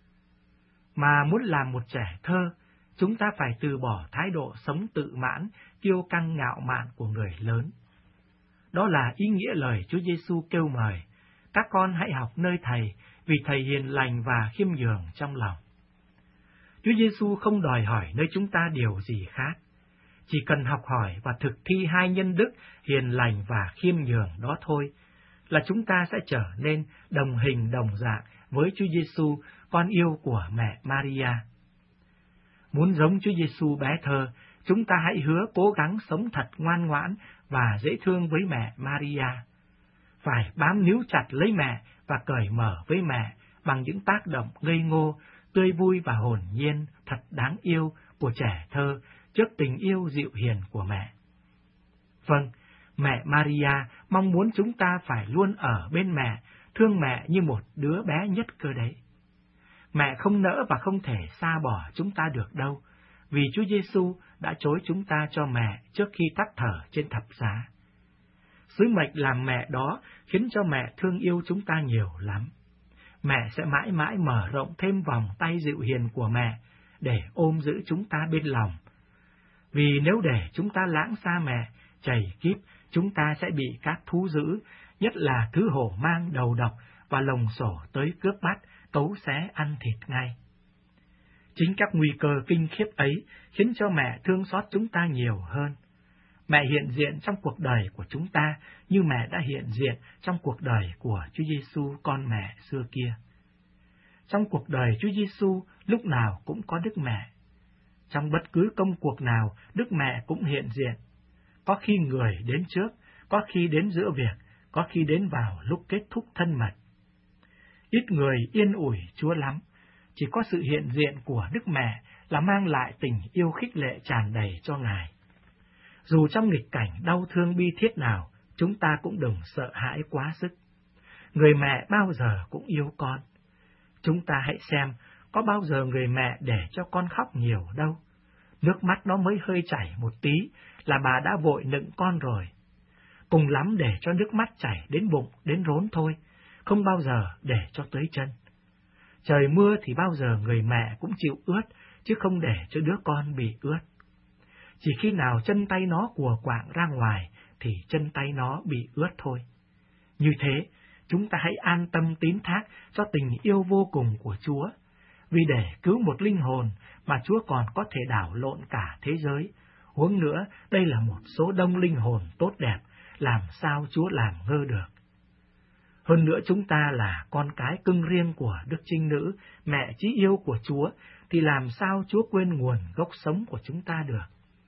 Mà muốn làm một trẻ thơ, chúng ta phải từ bỏ thái độ sống tự mãn, kiêu căng ngạo mạn của người lớn. Đó là ý nghĩa lời Chúa Giêsu kêu mời: các con hãy học nơi Thầy, vì Thầy hiền lành và khiêm nhường trong lòng. Chúa Giêsu không đòi hỏi nơi chúng ta điều gì khác, chỉ cần học hỏi và thực thi hai nhân đức hiền lành và khiêm nhường đó thôi, là chúng ta sẽ trở nên đồng hình đồng dạng với Chúa Giêsu, con yêu của mẹ Maria. Muốn giống Chúa Giêsu bé thơ, chúng ta hãy hứa cố gắng sống thật ngoan ngoãn và dễ thương với mẹ Maria. Phải bám níu chặt lấy mẹ và cởi mở với mẹ bằng những tác động ngây ngô, tươi vui và hồn nhiên thật đáng yêu của trẻ thơ trước tình yêu dịu hiền của mẹ. Vâng, mẹ Maria mong muốn chúng ta phải luôn ở bên mẹ, thương mẹ như một đứa bé nhất cơ đấy. Mẹ không nỡ và không thể xa bỏ chúng ta được đâu, vì Chúa Giêsu đã chối chúng ta cho mẹ trước khi tắt thở trên thập giá. Sứ mệnh làm mẹ đó khiến cho mẹ thương yêu chúng ta nhiều lắm. Mẹ sẽ mãi mãi mở rộng thêm vòng tay dịu hiền của mẹ để ôm giữ chúng ta bên lòng. Vì nếu để chúng ta lãng xa mẹ, chày kíp, chúng ta sẽ bị các thú dữ, nhất là thứ hổ mang đầu độc và lồng sổ tới cướp bắt, cấu xé ăn thịt ngay. Chính các nguy cơ kinh khiếp ấy khiến cho mẹ thương xót chúng ta nhiều hơn. Mẹ hiện diện trong cuộc đời của chúng ta như mẹ đã hiện diện trong cuộc đời của Chúa Giêsu con mẹ xưa kia. Trong cuộc đời Chúa Giêsu lúc nào cũng có Đức Mẹ. Trong bất cứ công cuộc nào, Đức Mẹ cũng hiện diện. Có khi người đến trước, có khi đến giữa việc, có khi đến vào lúc kết thúc thân mật. Ít người yên ủi Chúa lắm, chỉ có sự hiện diện của Đức Mẹ là mang lại tình yêu khích lệ tràn đầy cho Ngài. Dù trong nghịch cảnh đau thương bi thiết nào, chúng ta cũng đừng sợ hãi quá sức. Người mẹ bao giờ cũng yêu con. Chúng ta hãy xem, có bao giờ người mẹ để cho con khóc nhiều đâu. Nước mắt nó mới hơi chảy một tí là bà đã vội nựng con rồi. Cùng lắm để cho nước mắt chảy đến bụng, đến rốn thôi, không bao giờ để cho tới chân. Trời mưa thì bao giờ người mẹ cũng chịu ướt, chứ không để cho đứa con bị ướt. Chỉ khi nào chân tay nó cùa quạng ra ngoài thì chân tay nó bị ướt thôi. Như thế, chúng ta hãy an tâm tín thác cho tình yêu vô cùng của Chúa, vì để cứu một linh hồn mà Chúa còn có thể đảo lộn cả thế giới. Huống nữa, đây là một số đông linh hồn tốt đẹp, làm sao Chúa làm ngơ được. Hơn nữa, chúng ta là con cái cưng riêng của Đức Trinh Nữ, mẹ chí yêu của Chúa, thì làm sao Chúa quên nguồn gốc sống của chúng ta được.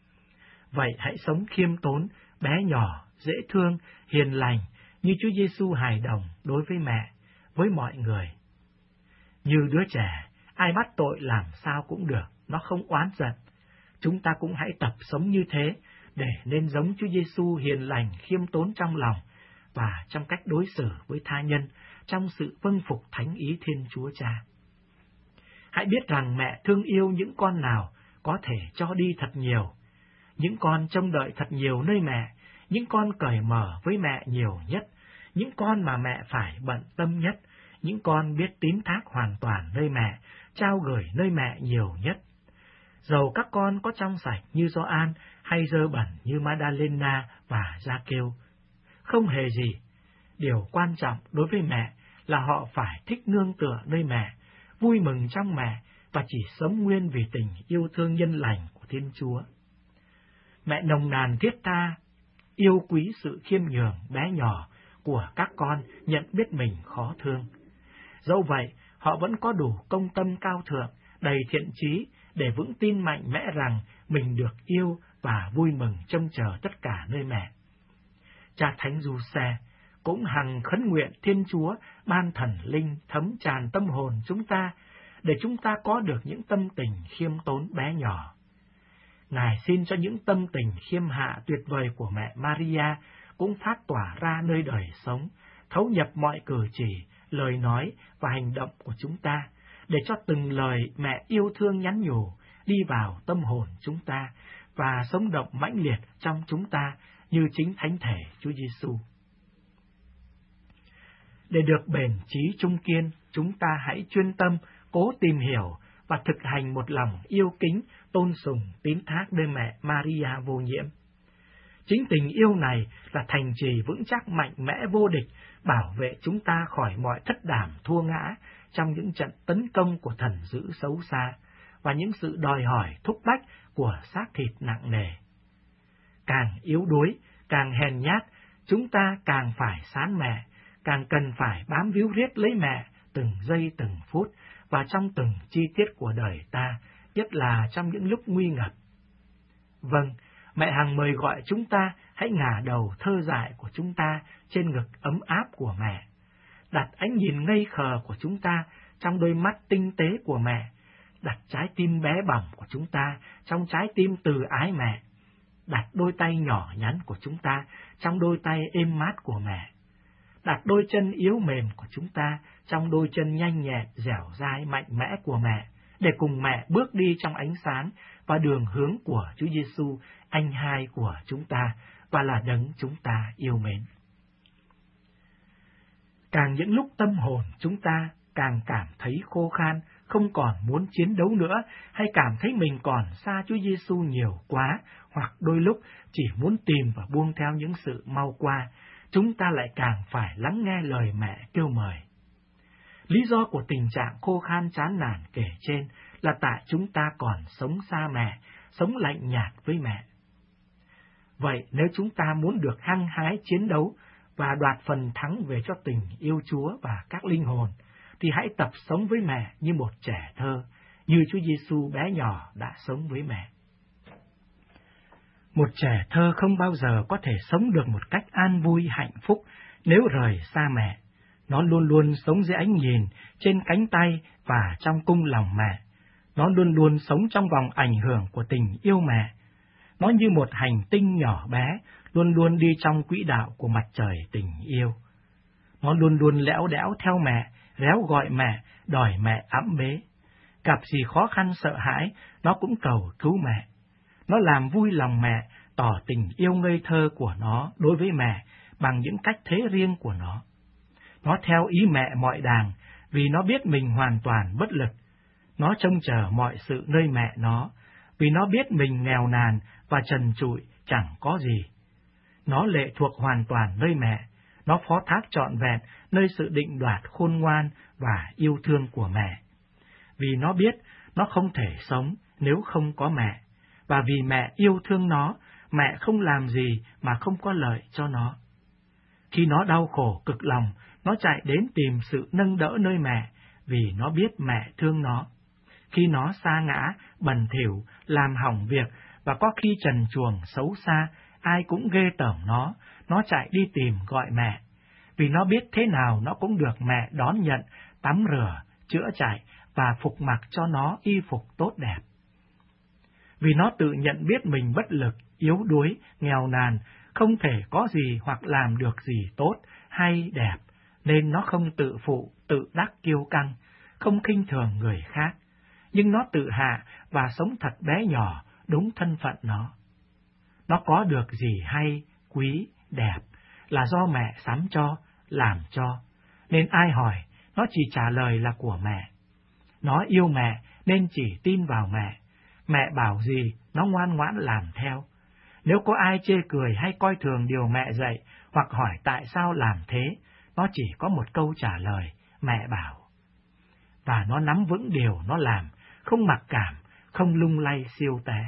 Vậy hãy sống khiêm tốn, bé nhỏ, dễ thương, hiền lành, như Chúa Giêsu hài đồng đối với mẹ, với mọi người. Như đứa trẻ, ai bắt tội làm sao cũng được, nó không oán giận. Chúng ta cũng hãy tập sống như thế, để nên giống Chúa Giêsu hiền lành, khiêm tốn trong lòng, và trong cách đối xử với tha nhân, trong sự vâng phục thánh ý Thiên Chúa Cha. Hãy biết rằng mẹ thương yêu những con nào có thể cho đi thật nhiều. Những con trông đợi thật nhiều nơi mẹ, những con cởi mở với mẹ nhiều nhất, những con mà mẹ phải bận tâm nhất, những con biết tín thác hoàn toàn nơi mẹ, trao gửi nơi mẹ nhiều nhất. Dầu các con có trong sạch như Gioan hay dơ bẩn như Madalena và Gia-kêu, không hề gì. Điều quan trọng đối với mẹ là họ phải thích nương tựa nơi mẹ, vui mừng trong mẹ và chỉ sống nguyên vì tình yêu thương nhân lành của Thiên Chúa. Mẹ nồng nàn thiết tha, yêu quý sự khiêm nhường bé nhỏ của các con nhận biết mình khó thương. Dẫu vậy, họ vẫn có đủ công tâm cao thượng, đầy thiện chí để vững tin mạnh mẽ rằng mình được yêu và vui mừng trông chờ tất cả nơi mẹ. Cha Thánh Giuse cũng hằng khấn nguyện Thiên Chúa ban thần linh thấm tràn tâm hồn chúng ta, để chúng ta có được những tâm tình khiêm tốn bé nhỏ. Ngài xin cho những tâm tình khiêm hạ tuyệt vời của mẹ Maria cũng phát tỏa ra nơi đời sống, thấu nhập mọi cử chỉ, lời nói và hành động của chúng ta, để cho từng lời mẹ yêu thương nhắn nhủ đi vào tâm hồn chúng ta và sống động mãnh liệt trong chúng ta như chính thánh thể Chúa Giêsu. Để được bền chí trung kiên, chúng ta hãy chuyên tâm, cố tìm hiểu và thực hành một lòng yêu kính, tôn sùng, tín thác nơi mẹ Maria vô nhiễm. Chính tình yêu này là thành trì vững chắc mạnh mẽ vô địch, bảo vệ chúng ta khỏi mọi thất đảm thua ngã trong những trận tấn công của thần dữ xấu xa và những sự đòi hỏi thúc bách của xác thịt nặng nề. Càng yếu đuối, càng hèn nhát, chúng ta càng phải sán mẹ, càng cần phải bám víu riết lấy mẹ từng giây từng phút và trong từng chi tiết của đời ta, nhất là trong những lúc nguy ngập. Vâng, mẹ hằng mời gọi chúng ta hãy ngả đầu thơ dại của chúng ta trên ngực ấm áp của mẹ, đặt ánh nhìn ngây khờ của chúng ta trong đôi mắt tinh tế của mẹ, đặt trái tim bé bỏng của chúng ta trong trái tim từ ái mẹ, đặt đôi tay nhỏ nhắn của chúng ta trong đôi tay êm mát của mẹ, đặt đôi chân yếu mềm của chúng ta trong đôi chân nhanh nhẹn, dẻo dai, mạnh mẽ của mẹ, để cùng mẹ bước đi trong ánh sáng và đường hướng của Chúa Giêsu, anh hai của chúng ta và là đấng chúng ta yêu mến. Càng những lúc tâm hồn chúng ta càng cảm thấy khô khan, không còn muốn chiến đấu nữa, hay cảm thấy mình còn xa Chúa Giêsu nhiều quá, hoặc đôi lúc chỉ muốn tìm và buông theo những sự mau qua, chúng ta lại càng phải lắng nghe lời mẹ kêu mời. Lý do của tình trạng khô khan chán nản kể trên là tại chúng ta còn sống xa mẹ, sống lạnh nhạt với mẹ. Vậy nếu chúng ta muốn được hăng hái chiến đấu và đoạt phần thắng về cho tình yêu Chúa và các linh hồn, thì hãy tập sống với mẹ như một trẻ thơ, như Chúa Giêsu bé nhỏ đã sống với mẹ. Một trẻ thơ không bao giờ có thể sống được một cách an vui hạnh phúc nếu rời xa mẹ. Nó luôn luôn sống dưới ánh nhìn, trên cánh tay và trong cung lòng mẹ. Nó luôn luôn sống trong vòng ảnh hưởng của tình yêu mẹ. Nó như một hành tinh nhỏ bé, luôn luôn đi trong quỹ đạo của mặt trời tình yêu. Nó luôn luôn lẽo đẽo theo mẹ, réo gọi mẹ, đòi mẹ ẵm bế. Gặp gì khó khăn sợ hãi, nó cũng cầu cứu mẹ. Nó làm vui lòng mẹ, tỏ tình yêu ngây thơ của nó đối với mẹ bằng những cách thế riêng của nó. Nó theo ý mẹ mọi đàng, vì nó biết mình hoàn toàn bất lực. Nó trông chờ mọi sự nơi mẹ nó, vì nó biết mình nghèo nàn và trần trụi chẳng có gì. Nó lệ thuộc hoàn toàn nơi mẹ, nó phó thác trọn vẹn nơi sự định đoạt khôn ngoan và yêu thương của mẹ. Vì nó biết nó không thể sống nếu không có mẹ, và vì mẹ yêu thương nó, mẹ không làm gì mà không có lợi cho nó. Khi nó đau khổ cực lòng, nó chạy đến tìm sự nâng đỡ nơi mẹ, vì nó biết mẹ thương nó. Khi nó sa ngã, bần thỉu, làm hỏng việc, và có khi trần truồng, xấu xa, ai cũng ghê tởm nó, nó chạy đi tìm gọi mẹ. Vì nó biết thế nào nó cũng được mẹ đón nhận, tắm rửa, chữa chạy và phục mặc cho nó y phục tốt đẹp. Vì nó tự nhận biết mình bất lực, yếu đuối, nghèo nàn, không thể có gì hoặc làm được gì tốt hay đẹp, nên nó không tự phụ, tự đắc kiêu căng, không khinh thường người khác, nhưng nó tự hạ và sống thật bé nhỏ, đúng thân phận nó. Nó có được gì hay quý, đẹp là do mẹ sắm cho, làm cho, nên ai hỏi, nó chỉ trả lời là của mẹ. Nó yêu mẹ nên chỉ tin vào mẹ, mẹ bảo gì nó ngoan ngoãn làm theo. Nếu có ai chê cười hay coi thường điều mẹ dạy, hoặc hỏi tại sao làm thế, nó chỉ có một câu trả lời, mẹ bảo. Và nó nắm vững điều nó làm, không mặc cảm, không lung lay siêu té.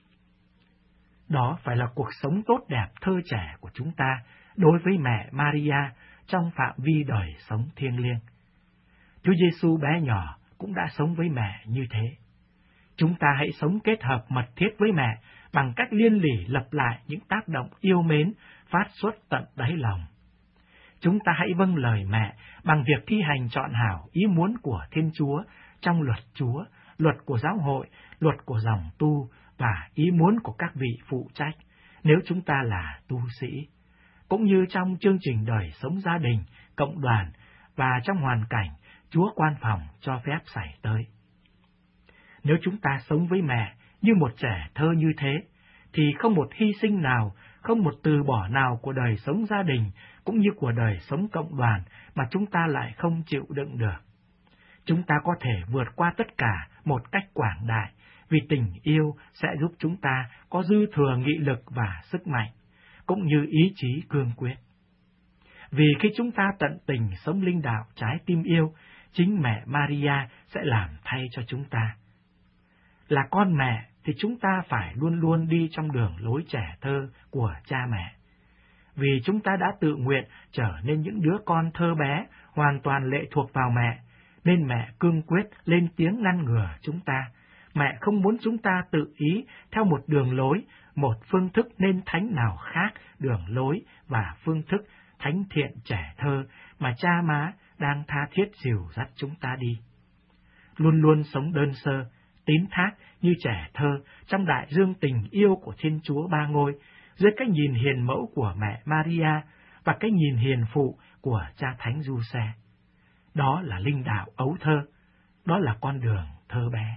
Đó phải là cuộc sống tốt đẹp thơ trẻ của chúng ta đối với mẹ Maria trong phạm vi đời sống thiêng liêng. Chúa Giêsu bé nhỏ cũng đã sống với mẹ như thế. Chúng ta hãy sống kết hợp mật thiết với mẹ bằng cách liên lỉ lặp lại những tác động yêu mến phát xuất tận đáy lòng. Chúng ta hãy vâng lời mẹ bằng việc thi hành trọn hảo ý muốn của Thiên Chúa trong luật Chúa, luật của giáo hội, luật của dòng tu và ý muốn của các vị phụ trách nếu chúng ta là tu sĩ, cũng như trong chương trình đời sống gia đình, cộng đoàn và trong hoàn cảnh Chúa quan phòng cho phép xảy tới. Nếu chúng ta sống với mẹ như một trẻ thơ như thế, thì không một hy sinh nào, không một từ bỏ nào của đời sống gia đình cũng như của đời sống cộng đoàn mà chúng ta lại không chịu đựng được. Chúng ta có thể vượt qua tất cả một cách quảng đại, vì tình yêu sẽ giúp chúng ta có dư thừa nghị lực và sức mạnh, cũng như ý chí cương quyết. Vì khi chúng ta tận tình sống linh đạo trái tim yêu, chính mẹ Maria sẽ làm thay cho chúng ta. Là con mẹ thì chúng ta phải luôn luôn đi trong đường lối trẻ thơ của cha mẹ. Vì chúng ta đã tự nguyện trở nên những đứa con thơ bé, hoàn toàn lệ thuộc vào mẹ, nên mẹ cương quyết lên tiếng ngăn ngừa chúng ta. Mẹ không muốn chúng ta tự ý theo một đường lối, một phương thức nên thánh nào khác đường lối và phương thức thánh thiện trẻ thơ mà cha má đang tha thiết dìu dắt chúng ta đi. Luôn luôn sống đơn sơ, tín thác như trẻ thơ trong đại dương tình yêu của Thiên Chúa Ba Ngôi, dưới cái nhìn hiền mẫu của mẹ Maria và cái nhìn hiền phụ của cha Thánh Giuse. Đó là linh đạo ấu thơ, đó là con đường thơ bé.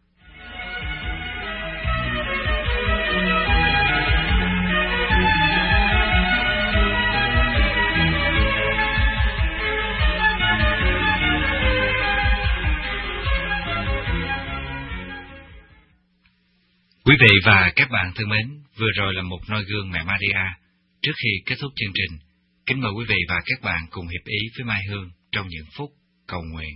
Quý vị và các bạn thân mến, vừa rồi là một noi gương mẹ Maria. Trước khi kết thúc chương trình, kính mời quý vị và các bạn cùng hiệp ý với Mai Hương trong những phút cầu nguyện.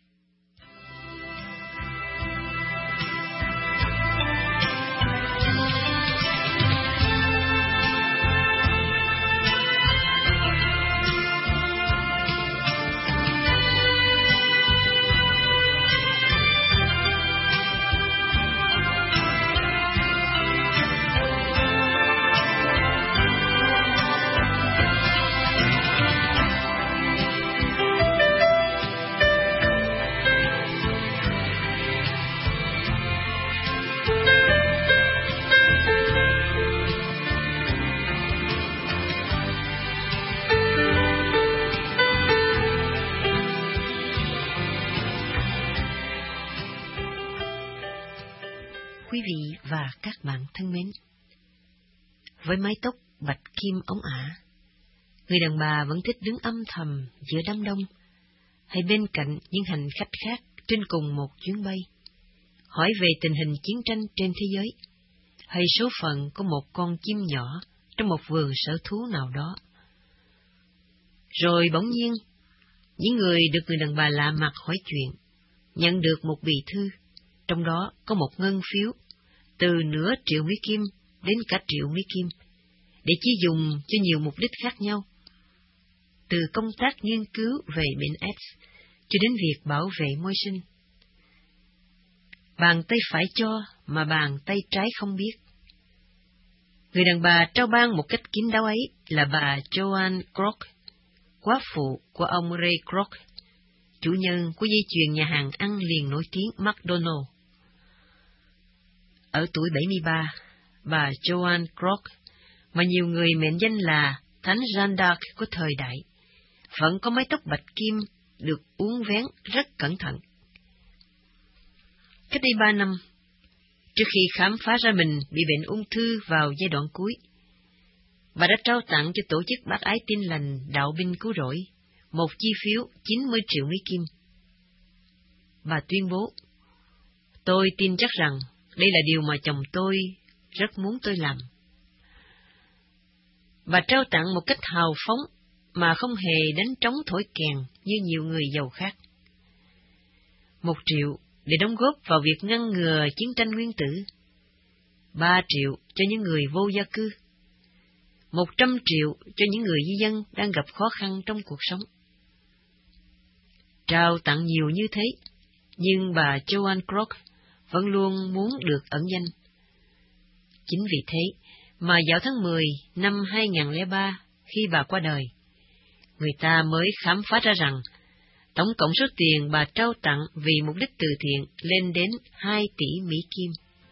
Quý vị và các bạn thân mến, với mái tóc bạch kim óng ả, người đàn bà vẫn thích đứng âm thầm giữa đám đông, hay bên cạnh những hành khách khác trên cùng một chuyến bay, hỏi về tình hình chiến tranh trên thế giới, hay số phận của một con chim nhỏ trong một vườn sở thú nào đó. Rồi bỗng nhiên, những người được người đàn bà lạ mặt hỏi chuyện, nhận được một bì thư, trong đó có một ngân phiếu từ nửa triệu Mỹ Kim đến cả triệu Mỹ Kim, để chỉ dùng cho nhiều mục đích khác nhau, từ công tác nghiên cứu về bệnh AIDS cho đến việc bảo vệ môi sinh. Bàn tay phải cho mà bàn tay trái không biết. Người đàn bà trao ban một cách kín đáo ấy là bà Joan Kroc, quá phụ của ông Ray Kroc, chủ nhân của dây chuyền nhà hàng ăn liền nổi tiếng McDonald. Ở tuổi bảy mươi ba, bà Joan Kroc, mà nhiều người mệnh danh là Thánh Jeanne d'Arc của thời đại, vẫn có mái tóc bạch kim được uốn vén rất cẩn thận. Cách đây ba năm, trước khi khám phá ra mình bị bệnh ung thư vào giai đoạn cuối, Bà đã trao tặng cho tổ chức Bác Ái Tin Lành Đạo Binh Cứu Rỗi một chi phiếu chín mươi triệu Mỹ Kim. Bà tuyên bố, tôi tin chắc rằng đây là điều mà chồng tôi rất muốn tôi làm. Bà trao tặng một cách hào phóng mà không hề đánh trống thổi kèn như nhiều người giàu khác. Một triệu để đóng góp vào việc ngăn ngừa chiến tranh nguyên tử. Ba triệu cho những người vô gia cư. Một trăm triệu cho những người di dân đang gặp khó khăn trong cuộc sống. Trao tặng nhiều như thế, nhưng bà Joan Kroc vẫn luôn muốn được ẩn danh. Chính vì thế mà vào tháng mười năm hai nghìn không trăm lẻ ba, khi bà qua đời, người ta mới khám phá ra rằng tổng cộng số tiền bà trao tặng vì mục đích từ thiện lên đến hai tỷ Mỹ Kim.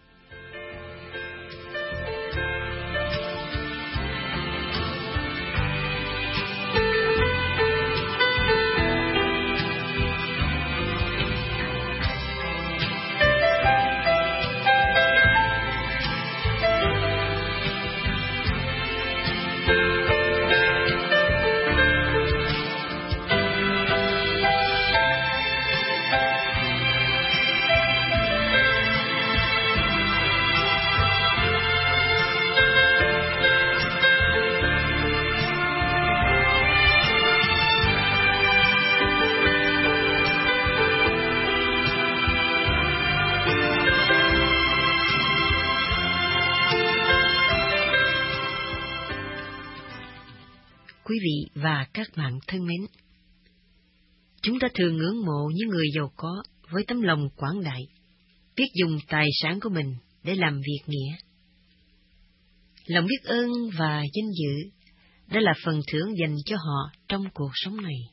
Quý vị và các bạn thân mến, chúng ta thường ngưỡng mộ những người giàu có với tấm lòng quảng đại, biết dùng tài sản của mình để làm việc nghĩa. Lòng biết ơn và danh dự đã là phần thưởng dành cho họ trong cuộc sống này.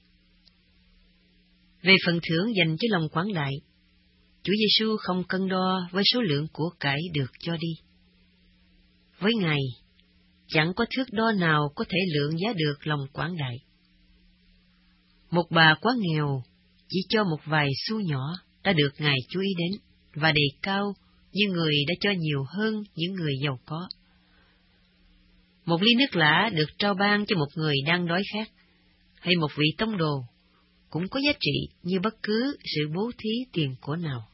Về phần thưởng dành cho lòng quảng đại, Chúa Giêsu không cân đo với số lượng của cải được cho đi. Với Ngài, chẳng có thước đo nào có thể lượng giá được lòng quảng đại. Một bà quá nghèo, chỉ cho một vài xu nhỏ đã được Ngài chú ý đến và đề cao như người đã cho nhiều hơn những người giàu có. Một ly nước lã được trao ban cho một người đang đói khát, hay một vị tông đồ, cũng có giá trị như bất cứ sự bố thí tiền của nào.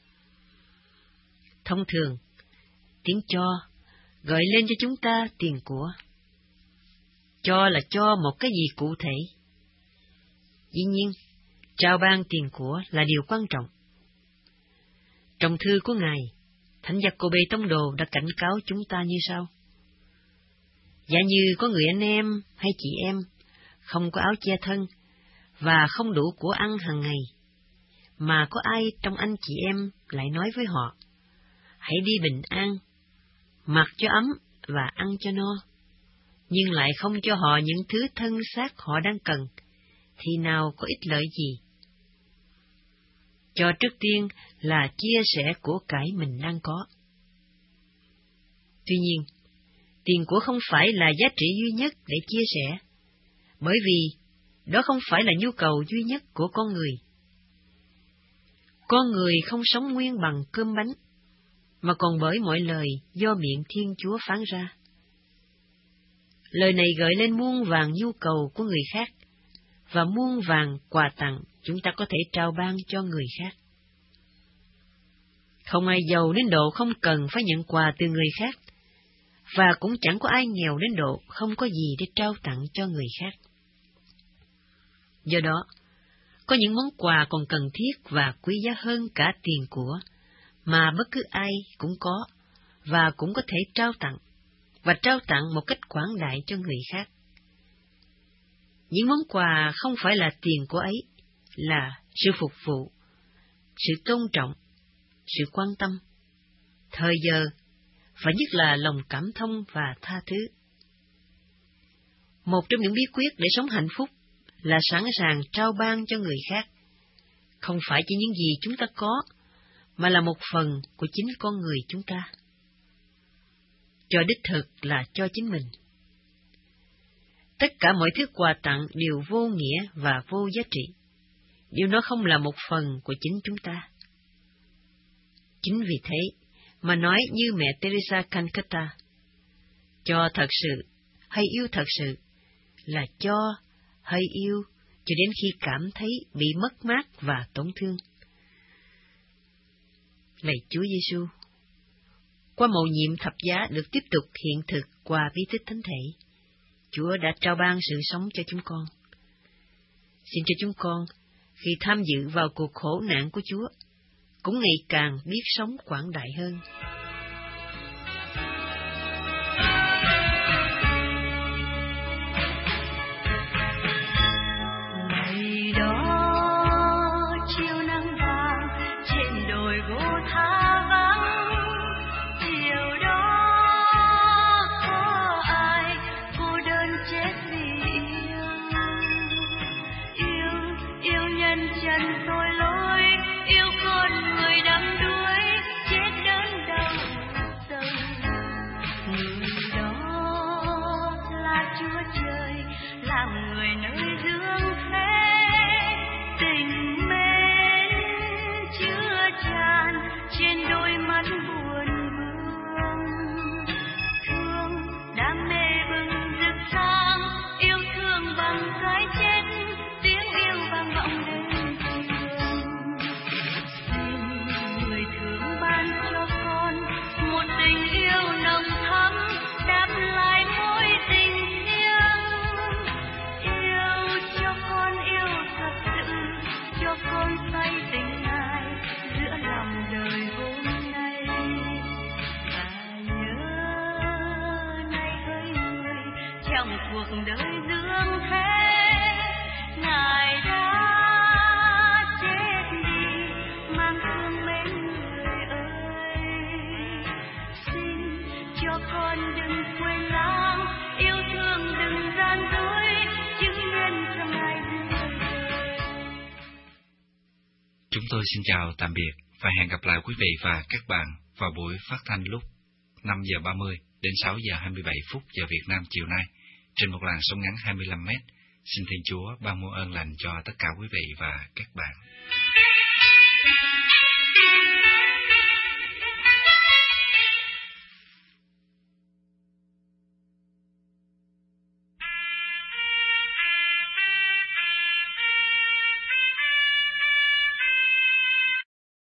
Thông thường, tiếng cho gợi lên cho chúng ta tiền của. Cho là cho một cái gì cụ thể. Dĩ nhiên, trao ban tiền của là điều quan trọng. Trong thư của Ngài, Thánh Giacôbê Tông Đồ đã cảnh cáo chúng ta như sau: giả như có người anh em hay chị em không có áo che thân và không đủ của ăn hàng ngày, mà có ai trong anh chị em lại nói với họ, hãy đi bình an, mặc cho ấm và ăn cho no, nhưng lại không cho họ những thứ thân xác họ đang cần, thì nào có ích lợi gì? Cho trước tiên là chia sẻ của cải mình đang có. Tuy nhiên, tiền của không phải là giá trị duy nhất để chia sẻ, bởi vì đó không phải là nhu cầu duy nhất của con người. Con người không sống nguyên bằng cơm bánh, mà còn bởi mọi lời do miệng Thiên Chúa phán ra. Lời này gợi lên muôn vàn nhu cầu của người khác, và muôn vàn quà tặng chúng ta có thể trao ban cho người khác. Không ai giàu đến độ không cần phải nhận quà từ người khác, và cũng chẳng có ai nghèo đến độ không có gì để trao tặng cho người khác. Do đó, có những món quà còn cần thiết và quý giá hơn cả tiền của, mà bất cứ ai cũng có, và cũng có thể trao tặng, và trao tặng một cách quảng đại cho người khác. Những món quà không phải là tiền của ấy, là sự phục vụ, sự tôn trọng, sự quan tâm, thời giờ, và nhất là lòng cảm thông và tha thứ. Một trong những bí quyết để sống hạnh phúc là sẵn sàng trao ban cho người khác, không phải chỉ những gì chúng ta có, mà là một phần của chính con người chúng ta. Cho đích thực là cho chính mình. Tất cả mọi thứ quà tặng đều vô nghĩa và vô giá trị, nếu nó không là một phần của chính chúng ta. Chính vì thế mà nói như mẹ Teresa Calcutta, cho thật sự hay yêu thật sự, là cho hay yêu cho đến khi cảm thấy bị mất mát và tổn thương. Lạy Chúa Giêsu, qua mầu nhiệm thập giá được tiếp tục hiện thực qua bí tích thánh thể, Chúa đã trao ban sự sống cho chúng con. Xin cho chúng con, khi tham dự vào cuộc khổ nạn của Chúa, cũng ngày càng biết sống quảng đại hơn.
Ngày đó chiều nắng vàng trên đồi gỗ tha vắng, chiều đó có ai cô đơn chết vì yêu, yêu yêu nhân chân tội lỗi, yêu con người đắm đuối chết đớn đau sâu. Người đó là Chúa Trời, làm người nơi dương thế, tình mến chứa tràn trên đôi mắt buồn vương, thương đam mê bừng rực sáng, yêu thương bằng cái chết, tiếng yêu vang vọng đến trường. Xin người thương ban cho con một tình yêu nồng thắm, đáp lại mối tình thiêng, yêu cho con yêu thật sự, cho con say tình Ngài giữa lòng đời hôm nay. Và nhớ nay hỡi người, trong cuộc đời dương thế, Ngài đã chết đi mang thương mến người ơi. Xin cho con đừng quên lãng, yêu thương đừng gian dối, chứng nhân cho Ngài giữa đời.
Chúng tôi xin chào tạm biệt và hẹn gặp lại quý vị và các bạn vào buổi phát thanh lúc năm giờ ba mươi đến sáu giờ hai mươi bảy phút giờ Việt Nam chiều nay trên một làn sóng ngắn hai mươi lăm mét. Xin Thiên Chúa ban muôn ơn lành cho tất cả quý vị và các bạn.